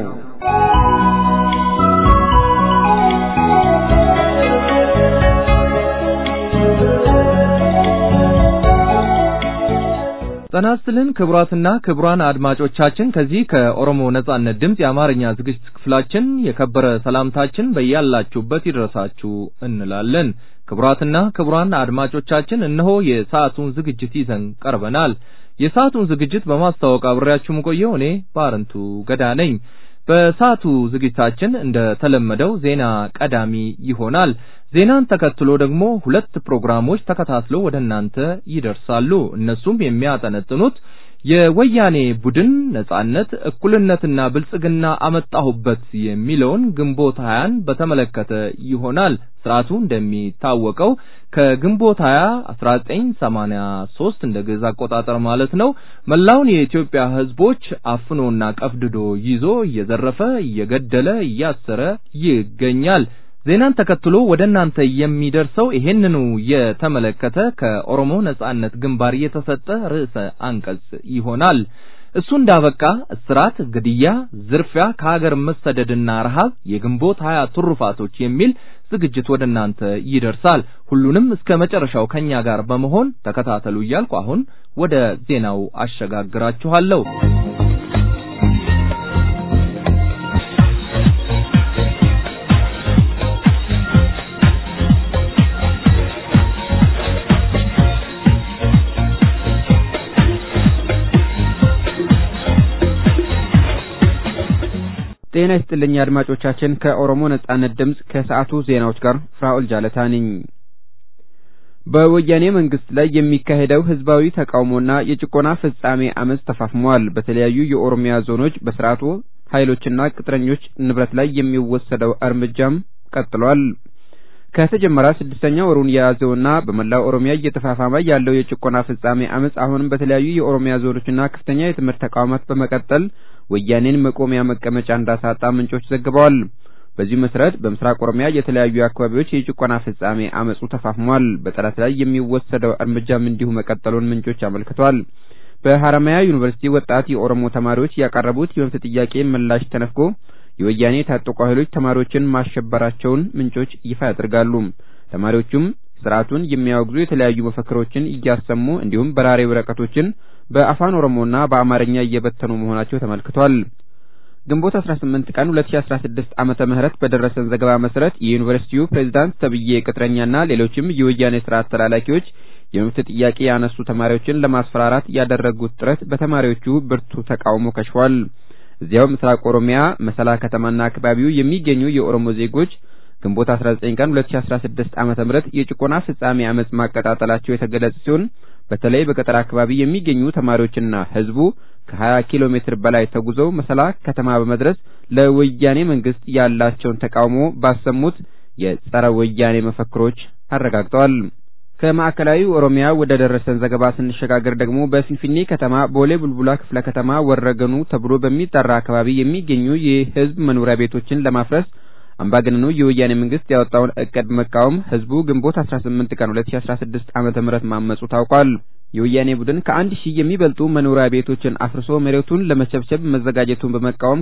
ጤና ይስጥልን ክቡራትና ክቡራን አድማጮቻችን፣ ከዚህ ከኦሮሞ ነጻነት ድምጽ የአማርኛ ዝግጅት ክፍላችን የከበረ ሰላምታችን በያላችሁበት ይድረሳችሁ እንላለን። ክቡራትና ክቡራን አድማጮቻችን፣ እነሆ የሰዓቱን ዝግጅት ይዘን ቀርበናል። የሰዓቱን ዝግጅት በማስተዋወቅ አብሬያችሁ ቆየው እኔ ባረንቱ ገዳ ነኝ። በሰዓቱ ዝግጅታችን እንደተለመደው ዜና ቀዳሚ ይሆናል። ዜናን ተከትሎ ደግሞ ሁለት ፕሮግራሞች ተከታትለው ወደ እናንተ ይደርሳሉ። እነሱም የሚያጠነጥኑት የወያኔ ቡድን ነጻነት እኩልነትና ብልጽግና አመጣሁበት የሚለውን ግንቦት 20ን በተመለከተ ይሆናል። ስርዓቱ እንደሚታወቀው ከግንቦት 20 1983 እንደ ግዕዝ አቆጣጠር ማለት ነው መላውን የኢትዮጵያ ህዝቦች አፍኖና ቀፍድዶ ይዞ እየዘረፈ እየገደለ እያሰረ ይገኛል። ዜናን ተከትሎ ወደ እናንተ የሚደርሰው ይሄንኑ የተመለከተ ከኦሮሞ ነጻነት ግንባር የተሰጠ ርዕሰ አንቀጽ ይሆናል። እሱ እንዳበቃ እስራት፣ ግድያ፣ ዝርፊያ፣ ከሀገር መሰደድና ረሃብ የግንቦት 20 ትሩፋቶች የሚል ዝግጅት ወደ እናንተ ይደርሳል። ሁሉንም እስከ መጨረሻው ከኛ ጋር በመሆን ተከታተሉ እያልኩ አሁን ወደ ዜናው አሸጋግራችኋለሁ። ጤና ይስጥልኝ አድማጮቻችን። ከኦሮሞ ነጻነት ድምጽ ከሰዓቱ ዜናዎች ጋር ፍራኦል ጃለታ ነኝ። በወያኔ መንግስት ላይ የሚካሄደው ህዝባዊ ተቃውሞና የጭቆና ፍጻሜ አመጽ ተፋፍሟል። በተለያዩ የኦሮሚያ ዞኖች በስርዓቱ ኃይሎችና ቅጥረኞች ንብረት ላይ የሚወሰደው እርምጃም ቀጥሏል። ከተጀመረ 6ኛ ወሩን የያዘውና በመላው ኦሮሚያ እየተፋፋመ ያለው የጭቆና ፍጻሜ አመጽ አሁንም በተለያዩ የኦሮሚያ ዞኖችና ከፍተኛ የትምህርት ተቋማት በመቀጠል ወያኔን መቆሚያ መቀመጫ እንዳሳጣ ምንጮች ዘግበዋል። በዚህ መሰረት በምስራቅ ኦሮሚያ የተለያዩ አካባቢዎች የጭቆና ፍጻሜ አመጹ ተፋፍሟል። በጠላት ላይ የሚወሰደው እርምጃም እንዲሁ መቀጠሉን ምንጮች አመልክተዋል። በሐረማያ ዩኒቨርሲቲ ወጣት የኦሮሞ ተማሪዎች ያቀረቡት የመብት ጥያቄ ምላሽ ተነፍጎ የወያኔ ታጠቁ ኃይሎች ተማሪዎችን ማሸበራቸውን ምንጮች ይፋ ያደርጋሉ። ተማሪዎቹም ስርዓቱን የሚያወግዙ የተለያዩ መፈክሮችን እያሰሙ እንዲሁም በራሪ ወረቀቶችን በአፋን ኦሮሞና በአማርኛ እየበተኑ መሆናቸው ተመልክቷል። ግንቦት 18 ቀን 2016 ዓመተ ምህረት በደረሰን ዘገባ መሰረት የዩኒቨርሲቲው ፕሬዝዳንት ተብዬ ቅጥረኛና ሌሎችም የወያኔ ስርዓት ተላላኪዎች የመብት ጥያቄ ያነሱ ተማሪዎችን ለማስፈራራት ያደረጉት ጥረት በተማሪዎቹ ብርቱ ተቃውሞ ከሽፏል። እዚያው ምስራቅ ኦሮሚያ መሰላ ከተማና አካባቢው የሚገኙ የኦሮሞ ዜጎች ግንቦት 19 ቀን 2016 ዓመተ ምህረት የጭቆና ፍጻሜ አመጽ ማቀጣጠላቸው የተገለጸ ሲሆን በተለይ በገጠር አካባቢ የሚገኙ ተማሪዎችና ህዝቡ ከ20 ኪሎ ሜትር በላይ ተጉዘው መሰላ ከተማ በመድረስ ለወያኔ መንግስት ያላቸውን ተቃውሞ ባሰሙት የጸረ ወያኔ መፈክሮች አረጋግጠዋል። ከማዕከላዊ ኦሮሚያ ወደ ደረሰን ዘገባ ስንሸጋገር ደግሞ በፊንፊኔ ከተማ ቦሌ ቡልቡላ ክፍለ ከተማ ወረገኑ ተብሎ በሚጠራ አካባቢ የሚገኙ የህዝብ መኖሪያ ቤቶችን ለማፍረስ አምባገነኑ የወያኔ መንግስት ያወጣውን እቅድ መቃወም ህዝቡ ግንቦት 18 ቀን 2016 ዓመተ ምህረት ማመጹ ታውቋል። የወያኔ ቡድን ከ1000 የሚበልጡ መኖሪያ ቤቶችን አፍርሶ መሬቱን ለመቸብቸብ መዘጋጀቱን በመቃወም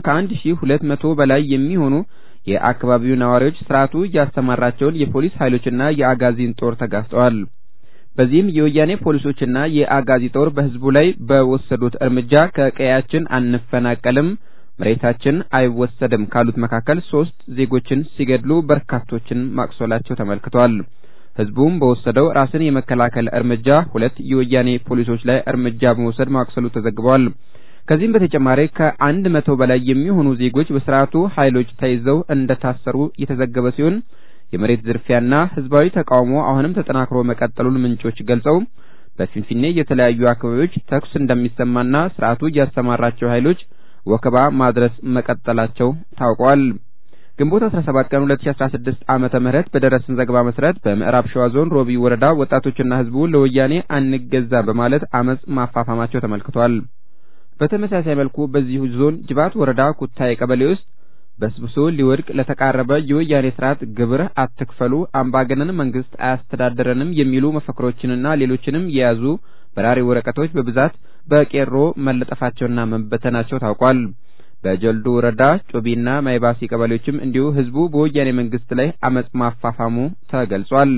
ከ1200 በላይ የሚሆኑ የአካባቢው ነዋሪዎች ስርዓቱ ያስተማራቸውን የፖሊስ ኃይሎችና የአጋዚን ጦር ተጋፍጠዋል። በዚህም የወያኔ ፖሊሶችና የአጋዚ ጦር በህዝቡ ላይ በወሰዱት እርምጃ ከቀያችን አንፈናቀልም፣ መሬታችን አይወሰድም ካሉት መካከል 3 ዜጎችን ሲገድሉ በርካቶችን ማቅሰላቸው ተመልክቷል። ህዝቡም በወሰደው ራስን የመከላከል እርምጃ 2 የወያኔ ፖሊሶች ላይ እርምጃ በመውሰድ ማቅሰሉ ተዘግቧል። ከዚህም በተጨማሪ ከ100 በላይ የሚሆኑ ዜጎች በስርዓቱ ኃይሎች ተይዘው እንደታሰሩ የተዘገበ ሲሆን የመሬት ዝርፊያና ህዝባዊ ተቃውሞ አሁንም ተጠናክሮ መቀጠሉን ምንጮች ገልጸው በፊንፊኔ የተለያዩ አካባቢዎች ተኩስ እንደሚሰማና ስርዓቱ ያስተማራቸው ኃይሎች ወከባ ማድረስ መቀጠላቸው ታውቋል። ግንቦት 17 ቀን 2016 ዓመተ ምህረት በደረሰን ዘገባ መሰረት በምዕራብ ሸዋ ዞን ሮቢ ወረዳ ወጣቶችና ህዝቡ ለወያኔ አንገዛ በማለት አመጽ ማፋፋማቸው ተመልክቷል። በተመሳሳይ መልኩ በዚሁ ዞን ጅባት ወረዳ ኩታይ ቀበሌ ውስጥ በስብሶ ሊወድቅ ለተቃረበ የወያኔ ስርዓት ግብር አትክፈሉ፣ አምባገነን መንግስት አያስተዳድረንም የሚሉ መፈክሮችንና ሌሎችንም የያዙ በራሪ ወረቀቶች በብዛት በቄሮ መለጠፋቸውና መበተናቸው ታውቋል። በጀልዱ ወረዳ ጮቢና ማይባሲ ቀበሌዎችም እንዲሁ ህዝቡ በወያኔ መንግስት ላይ አመጽ ማፋፋሙ ተገልጿል።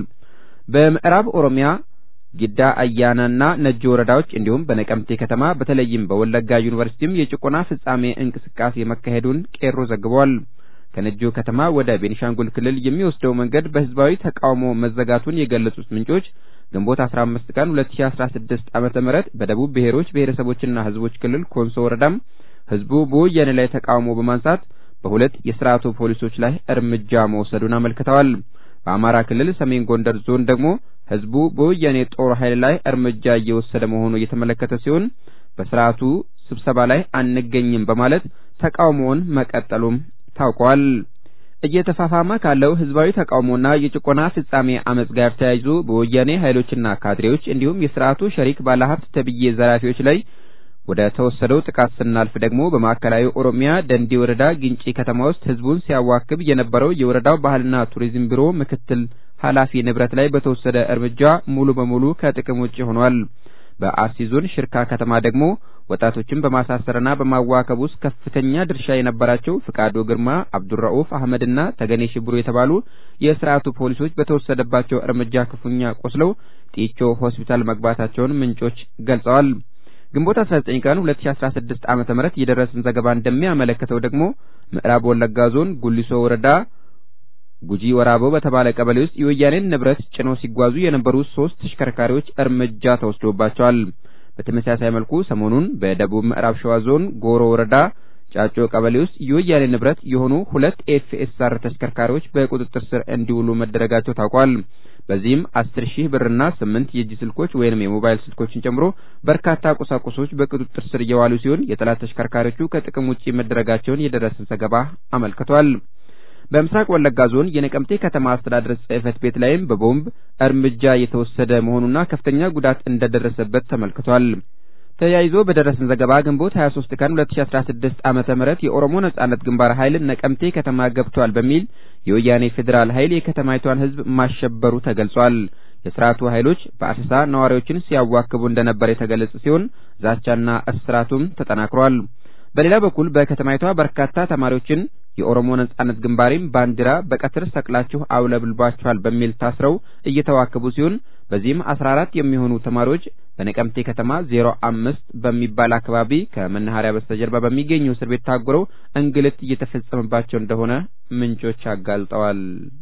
በምዕራብ ኦሮሚያ ጊዳ አያናና ነጆ ወረዳዎች እንዲሁም በነቀምቴ ከተማ በተለይም በወለጋ ዩኒቨርሲቲም የጭቆና ፍጻሜ እንቅስቃሴ መካሄዱን ቄሮ ዘግቧል። ከነጆ ከተማ ወደ ቤኒሻንጉል ክልል የሚወስደው መንገድ በህዝባዊ ተቃውሞ መዘጋቱን የገለጹት ምንጮች ግንቦት 15 ቀን 2016 ዓመተ ምህረት በደቡብ ብሔሮች ብሔረሰቦችና ህዝቦች ክልል ኮንሶ ወረዳም ህዝቡ በወያኔ ላይ ተቃውሞ በማንሳት በሁለት የሥርዓቱ ፖሊሶች ላይ እርምጃ መውሰዱን አመልክተዋል። በአማራ ክልል ሰሜን ጎንደር ዞን ደግሞ ህዝቡ በወያኔ ጦር ኃይል ላይ እርምጃ እየወሰደ መሆኑ እየተመለከተ ሲሆን በሥርዓቱ ስብሰባ ላይ አንገኝም በማለት ተቃውሞውን መቀጠሉም ታውቋል። እየተፋፋመ ካለው ህዝባዊ ተቃውሞና የጭቆና ፍጻሜ አመጽ ጋር ተያይዞ በወያኔ ኃይሎችና ካድሬዎች እንዲሁም የሥርዓቱ ሸሪክ ባለሀብት ተብዬ ዘራፊዎች ላይ ወደ ተወሰደው ጥቃት ስናልፍ ደግሞ በማዕከላዊ ኦሮሚያ ደንዲ ወረዳ ግንጪ ከተማ ውስጥ ህዝቡን ሲያዋክብ የነበረው የወረዳው ባህልና ቱሪዝም ቢሮ ምክትል ኃላፊ ንብረት ላይ በተወሰደ እርምጃ ሙሉ በሙሉ ከጥቅም ውጭ ሆኗል። በአርሲ ዞን ሽርካ ከተማ ደግሞ ወጣቶችን በማሳሰርና በማዋከብ ውስጥ ከፍተኛ ድርሻ የነበራቸው ፍቃዱ ግርማ፣ አብዱራኡፍ አህመድና ተገኔ ሽብሩ የተባሉ የሥርዓቱ ፖሊሶች በተወሰደባቸው እርምጃ ክፉኛ ቆስለው ጢቾ ሆስፒታል መግባታቸውን ምንጮች ገልጸዋል። ግንቦት 19 ቀን 2016 ዓመተ ምህረት የደረሰን ዘገባ እንደሚያመለክተው ደግሞ ምዕራብ ወለጋ ዞን ጉሊሶ ወረዳ ጉጂ ወራቦ በተባለ ቀበሌ ውስጥ የወያኔን ንብረት ጭነው ሲጓዙ የነበሩ 3 ተሽከርካሪዎች እርምጃ ተወስዶባቸዋል። በተመሳሳይ መልኩ ሰሞኑን በደቡብ ምዕራብ ሸዋ ዞን ጎሮ ወረዳ ጫጮ ቀበሌ ውስጥ የወያኔ ንብረት የሆኑ 2 ኤፍኤስአር ተሽከርካሪዎች በቁጥጥር ስር እንዲውሉ መደረጋቸው ታውቋል። በዚህም 10,000 ብርና 8 የእጅ ስልኮች ወይንም የሞባይል ስልኮችን ጨምሮ በርካታ ቁሳቁሶች በቁጥጥር ስር የዋሉ ሲሆን የጠላት ተሽከርካሪዎቹ ከጥቅም ውጪ መደረጋቸውን የደረሰን ዘገባ አመልክቷል። በምስራቅ ወለጋ ዞን የነቀምቴ ከተማ አስተዳደር ጽሕፈት ቤት ላይም በቦምብ እርምጃ የተወሰደ መሆኑና ከፍተኛ ጉዳት እንደደረሰበት ተመልክቷል። ተያይዞ በደረሰን ዘገባ ግንቦት 23 ቀን 2016 ዓመተ ምህረት የኦሮሞ ነጻነት ግንባር ኃይል ነቀምቴ ከተማ ገብቷል በሚል የወያኔ ፌዴራል ኃይል የከተማይቷን ህዝብ ማሸበሩ ተገልጿል። የሥርዓቱ ኃይሎች በአሰሳ ነዋሪዎችን ሲያዋክቡ እንደነበር የተገለጸ ሲሆን ዛቻና እስራቱም ተጠናክሯል። በሌላ በኩል በከተማይቷ በርካታ ተማሪዎችን የኦሮሞ ነጻነት ግንባርም ባንዲራ በቀትር ሰቅላችሁ አውለብልባችኋል በሚል ታስረው እየተዋከቡ ሲሆን በዚህም 14 የሚሆኑ ተማሪዎች በነቀምቴ ከተማ 05 በሚባል አካባቢ ከመናኸሪያ በስተጀርባ በሚገኘው እስር ቤት ታጉረው እንግልት እየተፈጸመባቸው እንደሆነ ምንጮች አጋልጠዋል።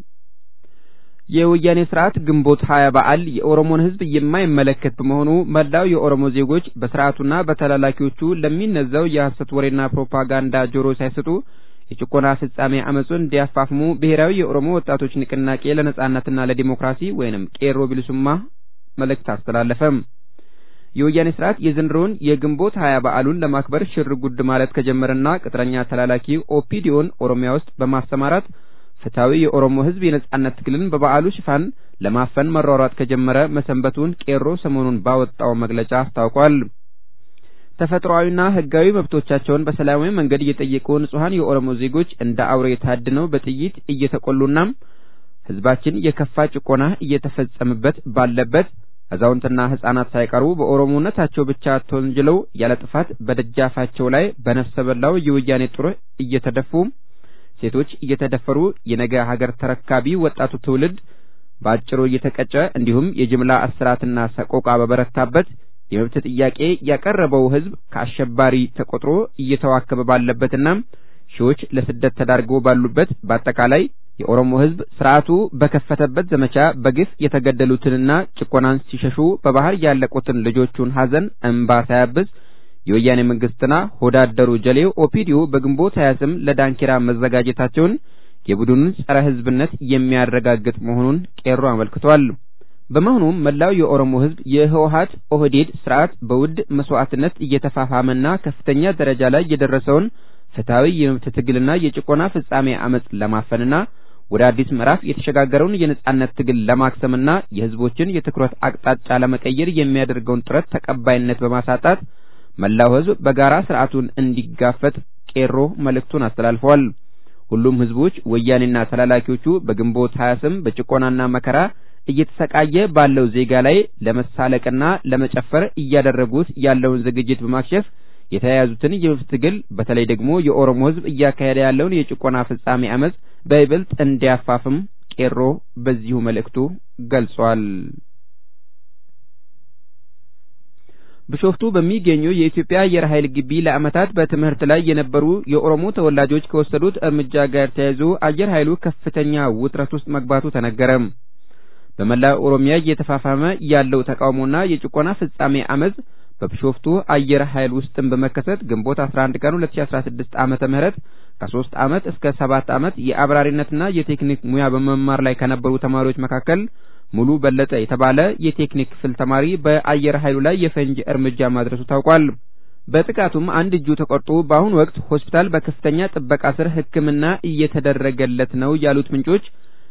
የወያኔ ስርዓት ግንቦት 20 በዓል የኦሮሞን ህዝብ የማይመለከት በመሆኑ መላው የኦሮሞ ዜጎች በስርዓቱና በተላላኪዎቹ ለሚነዛው የሐሰት ወሬና ፕሮፓጋንዳ ጆሮ ሳይሰጡ የጭቆና ፍጻሜ አመጹን እንዲያፋፍሙ ብሔራዊ የኦሮሞ ወጣቶች ንቅናቄ ለነጻነትና ለዲሞክራሲ ወይንም ቄሮ ቢልሱማ መልእክት አስተላለፈ። የወያኔ ስርዓት የዘንድሮውን የግንቦት 20 በዓሉን ለማክበር ሽር ጉድ ማለት ከጀመረና ቅጥረኛ ተላላኪ ኦፒዲዮን ኦሮሚያ ውስጥ በማስተማራት ፍትሃዊ የኦሮሞ ህዝብ የነጻነት ትግልን በበዓሉ ሽፋን ለማፈን መሯሯጥ ከጀመረ መሰንበቱን ቄሮ ሰሞኑን ባወጣው መግለጫ አስታውቋል። ተፈጥሯዊና ህጋዊ መብቶቻቸውን በሰላማዊ መንገድ እየጠየቁ ንጹሃን የኦሮሞ ዜጎች እንደ አውሬ ታድነው በጥይት እየተቆሉና ህዝባችን የከፋ ጭቆና እየተፈጸመበት ባለበት አዛውንትና ህፃናት ሳይቀሩ በኦሮሞነታቸው ብቻ ተወንጅለው ያለ ጥፋት በደጃፋቸው ላይ በነፍሰ በላው የወያኔ ጦር እየተደፉ ሴቶች እየተደፈሩ የነገ ሀገር ተረካቢ ወጣቱ ትውልድ ባጭሩ እየተቀጨ እንዲሁም የጅምላ እስራትና ሰቆቃ በበረታበት የመብት ጥያቄ ያቀረበው ህዝብ ከአሸባሪ ተቆጥሮ እየተዋከበ ባለበትና ሺዎች ለስደት ተዳርገው ባሉበት በአጠቃላይ የኦሮሞ ህዝብ ስርዓቱ በከፈተበት ዘመቻ በግፍ የተገደሉትንና ጭቆናን ሲሸሹ በባህር ያለቁትን ልጆቹን ሐዘን እንባ ሳያብስ የወያኔ መንግስትና ሆዳደሩ ጀሌው ኦፒዲዮ በግንቦት 20 ለዳንኪራ መዘጋጀታቸውን የቡድኑን ጸረ ህዝብነት የሚያረጋግጥ መሆኑን ቄሮ አመልክቷል። በመሆኑም መላው የኦሮሞ ህዝብ የህወሓት ኦህዴድ ስርዓት በውድ መስዋዕትነት እየተፋፋመና ከፍተኛ ደረጃ ላይ የደረሰውን ፍትሃዊ የመብት ትግልና የጭቆና ፍጻሜ አመጽ ለማፈንና ወደ አዲስ ምዕራፍ የተሸጋገረውን የነጻነት ትግል ለማክሰምና የህዝቦችን የትኩረት አቅጣጫ ለመቀየር የሚያደርገውን ጥረት ተቀባይነት በማሳጣት መላው ህዝብ በጋራ ስርዓቱን እንዲጋፈጥ ቄሮ መልእክቱን አስተላልፈዋል። ሁሉም ህዝቦች ወያኔና ተላላኪዎቹ በግንቦት 20 በጭቆናና መከራ እየተሰቃየ ባለው ዜጋ ላይ ለመሳለቅና ለመጨፈር እያደረጉት ያለውን ዝግጅት በማክሸፍ የተያያዙትን የመብት ትግል በተለይ ደግሞ የኦሮሞ ህዝብ እያካሄደ ያለውን የጭቆና ፍጻሜ አመጽ በይበልጥ እንዲያፋፍም ቄሮ በዚሁ መልእክቱ ገልጿል። ቢሾፍቱ በሚገኘው የኢትዮጵያ አየር ኃይል ግቢ ለዓመታት በትምህርት ላይ የነበሩ የኦሮሞ ተወላጆች ከወሰዱት እርምጃ ጋር ተያይዞ አየር ኃይሉ ከፍተኛ ውጥረት ውስጥ መግባቱ ተነገረ። በመላው ኦሮሚያ እየተፋፋመ ያለው ተቃውሞና የጭቆና ፍጻሜ አመጽ በቢሾፍቱ አየር ኃይል ውስጥም በመከሰት ግንቦት 11 ቀን 2016 ዓመተ ምህረት ከ3 ዓመት እስከ 7 ዓመት የአብራሪነትና የቴክኒክ ሙያ በመማር ላይ ከነበሩ ተማሪዎች መካከል ሙሉ በለጠ የተባለ የቴክኒክ ክፍል ተማሪ በአየር ኃይሉ ላይ የፈንጅ እርምጃ ማድረሱ ታውቋል። በጥቃቱም አንድ እጁ ተቆርጦ በአሁኑ ወቅት ሆስፒታል በከፍተኛ ጥበቃ ስር ሕክምና እየተደረገለት ነው ያሉት ምንጮች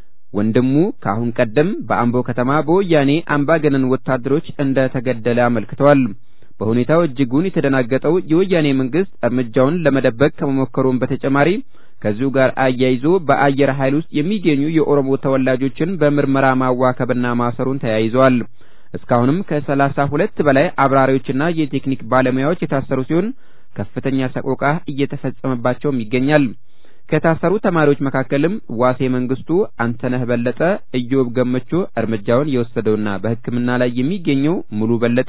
ወንድሙ ከአሁን ቀደም በአምቦ ከተማ በወያኔ አምባገነን ወታደሮች እንደተገደለ አመልክተዋል። በሁኔታው እጅጉን የተደናገጠው የወያኔ መንግስት እርምጃውን ለመደበቅ ከመሞከሩም በተጨማሪ ከዚሁ ጋር አያይዞ በአየር ኃይል ውስጥ የሚገኙ የኦሮሞ ተወላጆችን በምርመራ ማዋከብና ማሰሩን ተያይዘዋል። እስካሁንም ከ32 በላይ አብራሪዎችና የቴክኒክ ባለሙያዎች የታሰሩ ሲሆን ከፍተኛ ሰቆቃ እየተፈጸመባቸውም ይገኛል። ከታሰሩ ተማሪዎች መካከልም ዋሴ መንግስቱ፣ አንተነህ በለጠ፣ ኢዮብ ገመቹ እርምጃውን የወሰደውና በሕክምና ላይ የሚገኘው ሙሉ በለጠ፣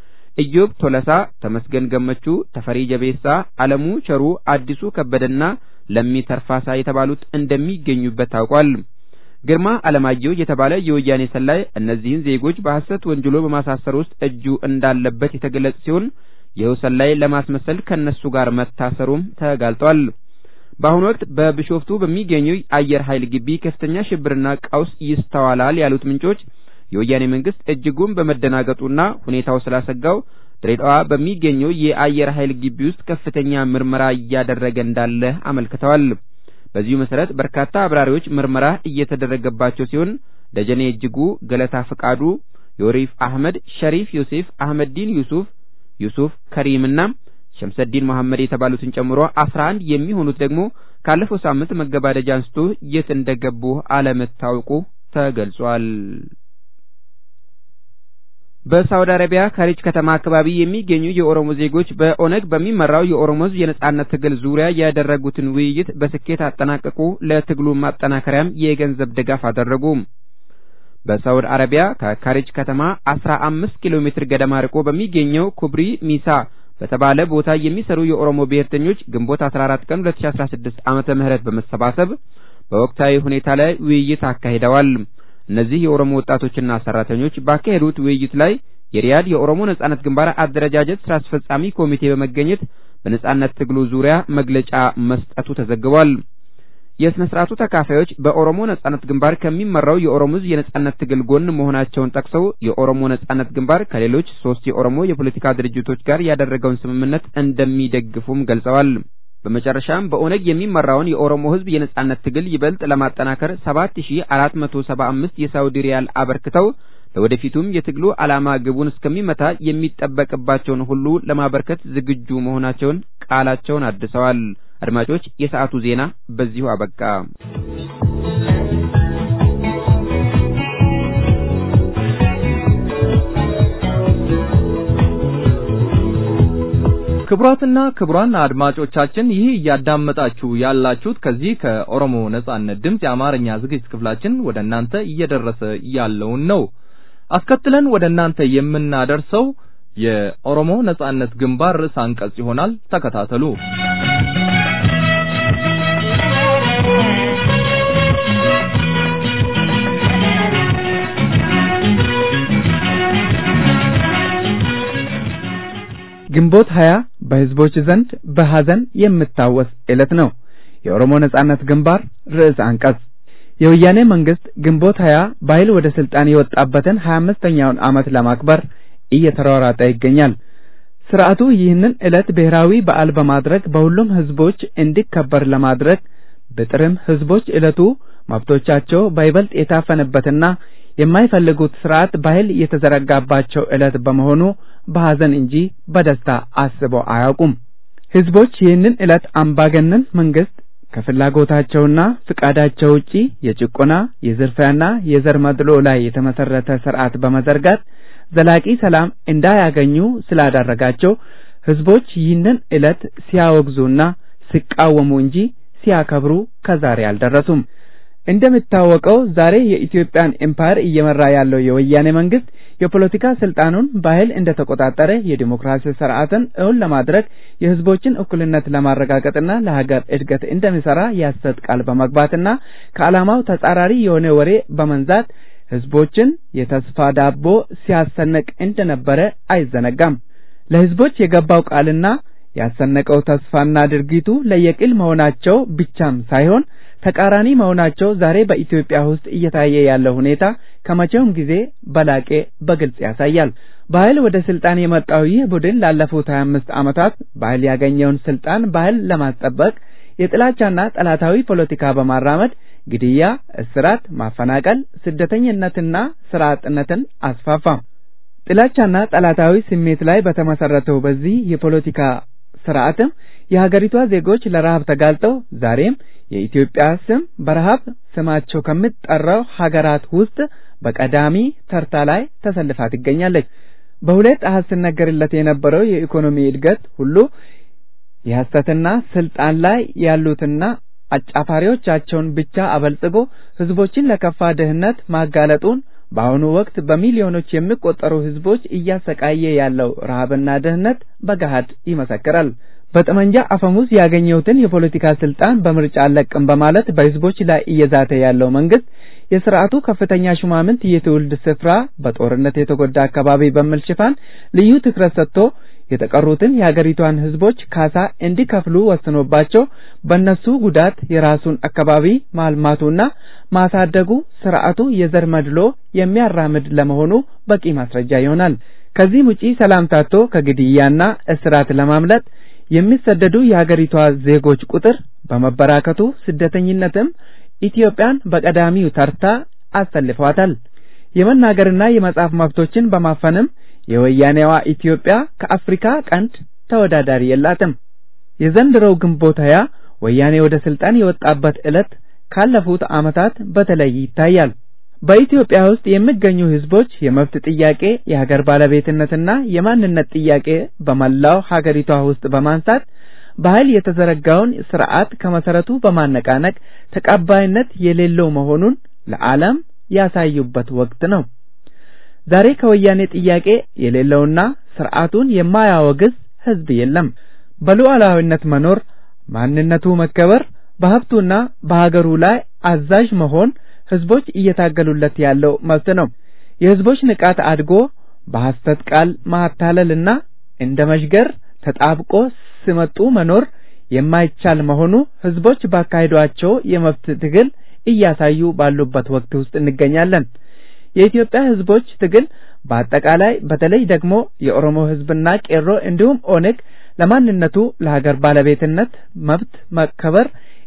ኢዮብ ቶለሳ፣ ተመስገን ገመቹ፣ ተፈሪ ጀቤሳ፣ አለሙ ቸሩ፣ አዲሱ ከበደና ለሚተርፋሳ የተባሉት እንደሚገኙበት ታውቋል። ግርማ አለማየሁ የተባለ የወያኔ ሰላይ እነዚህን ዜጎች በሐሰት ወንጀሎ በማሳሰር ውስጥ እጁ እንዳለበት የተገለጸ ሲሆን ይኸው ሰላይ ለማስመሰል ከነሱ ጋር መታሰሩም ተጋልጧል። በአሁኑ ወቅት በቢሾፍቱ በሚገኘው አየር ኃይል ግቢ ከፍተኛ ሽብርና ቀውስ ይስተዋላል ያሉት ምንጮች የወያኔ መንግስት እጅጉን በመደናገጡና ሁኔታው ስላሰጋው ድሬዳዋ በሚገኘው የአየር ኃይል ግቢ ውስጥ ከፍተኛ ምርመራ እያደረገ እንዳለ አመልክተዋል። በዚሁ መሰረት በርካታ አብራሪዎች ምርመራ እየተደረገባቸው ሲሆን ደጀኔ እጅጉ፣ ገለታ ፍቃዱ፣ ዮሪፍ አህመድ፣ ሸሪፍ ዮሴፍ፣ አህመድዲን ዩሱፍ ከሪምና ሸምሰዲን መሐመድ የተባሉትን ጨምሮ 11 የሚሆኑት ደግሞ ካለፈው ሳምንት መገባደጃ አንስቶ የት እንደገቡ አለመታወቁ ተገልጿል። በሳውዲ አረቢያ ካሪጅ ከተማ አካባቢ የሚገኙ የኦሮሞ ዜጎች በኦነግ በሚመራው የኦሮሞ ሕዝብ የነጻነት ትግል ዙሪያ ያደረጉትን ውይይት በስኬት አጠናቀቁ። ለትግሉ ማጠናከሪያም የገንዘብ ድጋፍ አደረጉ። በሳውዲ አረቢያ ከካሪጅ ከተማ 15 ኪሎ ሜትር ገደማ ርቆ በሚገኘው ኩብሪ ሚሳ በተባለ ቦታ የሚሰሩ የኦሮሞ ብሔርተኞች ግንቦት 14 ቀን 2016 ዓመተ ምህረት በመሰባሰብ በወቅታዊ ሁኔታ ላይ ውይይት አካሂደዋል። እነዚህ የኦሮሞ ወጣቶችና ሰራተኞች ባካሄዱት ውይይት ላይ የሪያድ የኦሮሞ ነጻነት ግንባር አደረጃጀት ስራ አስፈጻሚ ኮሚቴ በመገኘት በነጻነት ትግሉ ዙሪያ መግለጫ መስጠቱ ተዘግቧል። የስነ ስርዓቱ ተካፋዮች በኦሮሞ ነጻነት ግንባር ከሚመራው የኦሮሞ ሕዝብ የነጻነት ትግል ጎን መሆናቸውን ጠቅሰው የኦሮሞ ነጻነት ግንባር ከሌሎች 3 የኦሮሞ የፖለቲካ ድርጅቶች ጋር ያደረገውን ስምምነት እንደሚደግፉም ገልጸዋል። በመጨረሻም በኦነግ የሚመራውን የኦሮሞ ሕዝብ የነጻነት ትግል ይበልጥ ለማጠናከር 7475 የሳውዲ ሪያል አበርክተው ለወደፊቱም የትግሉ ዓላማ ግቡን እስከሚመታ የሚጠበቅባቸውን ሁሉ ለማበርከት ዝግጁ መሆናቸውን ቃላቸውን አድሰዋል። አድማጮች፣ የሰዓቱ ዜና በዚሁ አበቃ። ክቡራትና ክቡራን አድማጮቻችን ይህ እያዳመጣችሁ ያላችሁት ከዚህ ከኦሮሞ ነጻነት ድምጽ የአማርኛ ዝግጅት ክፍላችን ወደ እናንተ እየደረሰ ያለውን ነው። አስከትለን ወደ እናንተ የምናደርሰው የኦሮሞ ነጻነት ግንባር ርዕሰ አንቀጽ ይሆናል። ተከታተሉ። ግንቦት 20 በህዝቦች ዘንድ በሐዘን የምታወስ ዕለት ነው። የኦሮሞ ነጻነት ግንባር ርዕሰ አንቀጽ የወያኔ መንግስት ግንቦት 20 በኃይል ወደ ስልጣን የወጣበትን 25ኛውን ዓመት ለማክበር እየተሯሯጠ ይገኛል። ስርዓቱ ይህንን ዕለት ብሔራዊ በዓል በማድረግ በሁሉም ህዝቦች እንዲከበር ለማድረግ በጥርም ህዝቦች ዕለቱ መብቶቻቸው በይበልጥ የታፈነበትና የማይፈልጉት ስርዓት በኃይል የተዘረጋባቸው ዕለት በመሆኑ በሐዘን እንጂ በደስታ አስበው አያውቁም። ህዝቦች ይህንን ዕለት አምባገነን መንግስት ከፍላጎታቸውና ፍቃዳቸው ውጪ የጭቆና የዝርፊያና የዘር መድሎ ላይ የተመሰረተ ስርዓት በመዘርጋት ዘላቂ ሰላም እንዳያገኙ ስላደረጋቸው ህዝቦች ይህንን ዕለት ሲያወግዙና ሲቃወሙ እንጂ ሲያከብሩ ከዛሬ አልደረሱም። እንደሚታወቀው ዛሬ የኢትዮጵያን ኤምፓየር እየመራ ያለው የወያኔ መንግስት የፖለቲካ ስልጣኑን በኃይል እንደተቆጣጠረ የዲሞክራሲ ስርዓትን እውን ለማድረግ የህዝቦችን እኩልነት ለማረጋገጥና ለሀገር እድገት እንደሚሰራ ያሰጥ ቃል በመግባትና ከዓላማው ተጻራሪ የሆነ ወሬ በመንዛት ህዝቦችን የተስፋ ዳቦ ሲያሰነቅ እንደነበረ አይዘነጋም። ለህዝቦች የገባው ቃልና ያሰነቀው ተስፋና ድርጊቱ ለየቅል መሆናቸው ብቻም ሳይሆን ተቃራኒ መሆናቸው ዛሬ በኢትዮጵያ ውስጥ እየታየ ያለው ሁኔታ ከመቼውም ጊዜ በላቀ በግልጽ ያሳያል። በኃይል ወደ ስልጣን የመጣው ይህ ቡድን ላለፉት 25 ዓመታት በኃይል ያገኘውን ስልጣን በኃይል ለማስጠበቅ የጥላቻና ጠላታዊ ፖለቲካ በማራመድ ግድያ፣ እስራት፣ ማፈናቀል፣ ስደተኝነትና ስራ አጥነትን አስፋፋ። ጥላቻና ጠላታዊ ስሜት ላይ በተመሰረተው በዚህ የፖለቲካ ስርዓትም የሀገሪቷ ዜጎች ለረሃብ ተጋልጠው ዛሬም የኢትዮጵያ ስም በረሃብ ስማቸው ከሚጠራው ሀገራት ውስጥ በቀዳሚ ተርታ ላይ ተሰልፋ ትገኛለች። በሁለት አሃዝ ሲነገርለት የነበረው የኢኮኖሚ እድገት ሁሉ የሐሰትና ስልጣን ላይ ያሉትና አጫፋሪዎቻቸውን ብቻ አበልጽጎ ህዝቦችን ለከፋ ድህነት ማጋለጡን በአሁኑ ወቅት በሚሊዮኖች የሚቆጠሩ ህዝቦች እያሰቃየ ያለው ረሃብና ድህነት በገሃድ ይመሰክራል። በጠመንጃ አፈሙዝ ያገኘውትን የፖለቲካ ስልጣን በምርጫ አለቅም በማለት በህዝቦች ላይ እየዛተ ያለው መንግስት የስርዓቱ ከፍተኛ ሹማምንት የትውልድ ስፍራ በጦርነት የተጎዳ አካባቢ በሚል ሽፋን ልዩ ትኩረት ሰጥቶ የተቀሩትን የሀገሪቷን ህዝቦች ካሳ እንዲከፍሉ ወስኖባቸው በእነሱ ጉዳት የራሱን አካባቢ ማልማቱና ማሳደጉ ስርዓቱ የዘር መድሎ የሚያራምድ ለመሆኑ በቂ ማስረጃ ይሆናል። ከዚህ ውጪ ሰላም ታጥቶ ከግድያና እስራት ለማምለጥ የሚሰደዱ የሀገሪቷ ዜጎች ቁጥር በመበራከቱ ስደተኝነትም ኢትዮጵያን በቀዳሚው ተርታ አሰልፏታል። የመናገርና የመጻፍ መብቶችን በማፈንም የወያኔዋ ኢትዮጵያ ከአፍሪካ ቀንድ ተወዳዳሪ የላትም። የዘንድሮው ግንቦት 20 ወያኔ ወደ ስልጣን የወጣበት ዕለት ካለፉት ዓመታት በተለይ ይታያል። በኢትዮጵያ ውስጥ የሚገኙ ህዝቦች የመብት ጥያቄ፣ የሀገር ባለቤትነትና የማንነት ጥያቄ በመላው ሀገሪቷ ውስጥ በማንሳት በኃይል የተዘረጋውን ስርዓት ከመሰረቱ በማነቃነቅ ተቀባይነት የሌለው መሆኑን ለዓለም ያሳዩበት ወቅት ነው። ዛሬ ከወያኔ ጥያቄ የሌለውና ስርዓቱን የማያወግዝ ህዝብ የለም። በሉዓላዊነት መኖር፣ ማንነቱ መከበር፣ በሀብቱና በሀገሩ ላይ አዛዥ መሆን ህዝቦች እየታገሉለት ያለው መብት ነው። የህዝቦች ንቃት አድጎ በሐሰት ቃል ማታለልና እንደ መሽገር ተጣብቆ ሲመጡ መኖር የማይቻል መሆኑ ህዝቦች ባካሄዷቸው የመብት ትግል እያሳዩ ባሉበት ወቅት ውስጥ እንገኛለን። የኢትዮጵያ ህዝቦች ትግል በአጠቃላይ በተለይ ደግሞ የኦሮሞ ህዝብና ቄሮ እንዲሁም ኦነግ ለማንነቱ ለሀገር ባለቤትነት መብት መከበር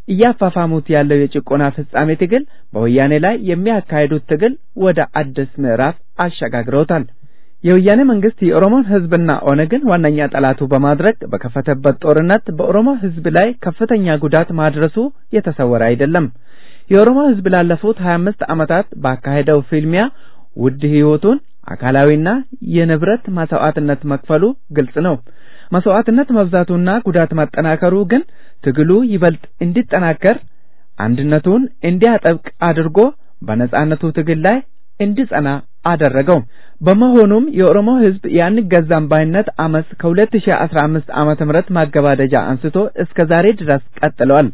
እያፋፋሙት ያለው የጭቆና ፍጻሜ ትግል በወያኔ ላይ የሚያካሂዱት ትግል ወደ አዲስ ምዕራፍ አሸጋግረውታል። የወያኔ መንግስት የኦሮሞን ህዝብና ኦነግን ዋነኛ ጠላቱ በማድረግ በከፈተበት ጦርነት በኦሮሞ ህዝብ ላይ ከፍተኛ ጉዳት ማድረሱ የተሰወረ አይደለም። የኦሮሞ ህዝብ ላለፉት 25 ዓመታት ባካሄደው ፍልሚያ ውድ ህይወቱን አካላዊና የንብረት መስዋዕትነት መክፈሉ ግልጽ ነው። መስዋዕትነት መብዛቱና ጉዳት ማጠናከሩ ግን ትግሉ ይበልጥ እንዲጠናከር አንድነቱን እንዲያጠብቅ አድርጎ በነጻነቱ ትግል ላይ እንዲጸና አደረገው። በመሆኑም የኦሮሞ ህዝብ ያንገዛም ባይነት አመጽ ከ2015 ዓመተ ምህረት ማገባደጃ አንስቶ እስከ ዛሬ ድረስ ቀጥሏል።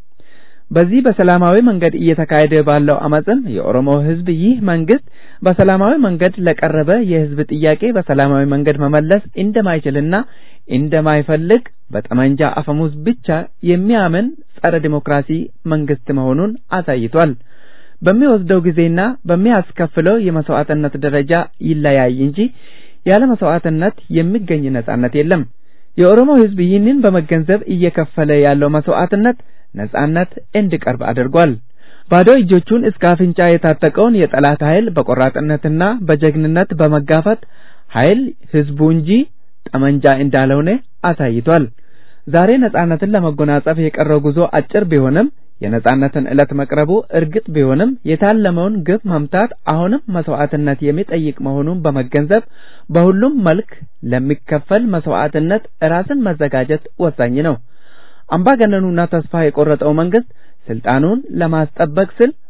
በዚህ በሰላማዊ መንገድ እየተካሄደ ባለው አመጽም የኦሮሞ ህዝብ ይህ መንግስት በሰላማዊ መንገድ ለቀረበ የህዝብ ጥያቄ በሰላማዊ መንገድ መመለስ እንደማይችልና እንደማይፈልግ በጠመንጃ አፈሙዝ ብቻ የሚያምን ጸረ ዲሞክራሲ መንግስት መሆኑን አሳይቷል። በሚወስደው ጊዜና በሚያስከፍለው የመስዋዕትነት ደረጃ ይለያይ እንጂ ያለ መስዋዕትነት የሚገኝ ነጻነት የለም። የኦሮሞ ህዝብ ይህንን በመገንዘብ እየከፈለ ያለው መስዋዕትነት ነጻነት እንዲቀርብ አድርጓል። ባዶ እጆቹን እስከ አፍንጫ የታጠቀውን የጠላት ኃይል በቆራጥነትና በጀግንነት በመጋፈጥ ኃይል ህዝቡ እንጂ ጠመንጃ እንዳልሆነ አሳይቷል። ዛሬ ነጻነትን ለመጎናጸፍ የቀረው ጉዞ አጭር ቢሆንም የነጻነትን ዕለት መቅረቡ እርግጥ ቢሆንም የታለመውን ግብ መምታት አሁንም መስዋዕትነት የሚጠይቅ መሆኑን በመገንዘብ በሁሉም መልክ ለሚከፈል መስዋዕትነት ራስን መዘጋጀት ወሳኝ ነው። አምባገነኑና ተስፋ የቆረጠው መንግስት ስልጣኑን ለማስጠበቅ ሲል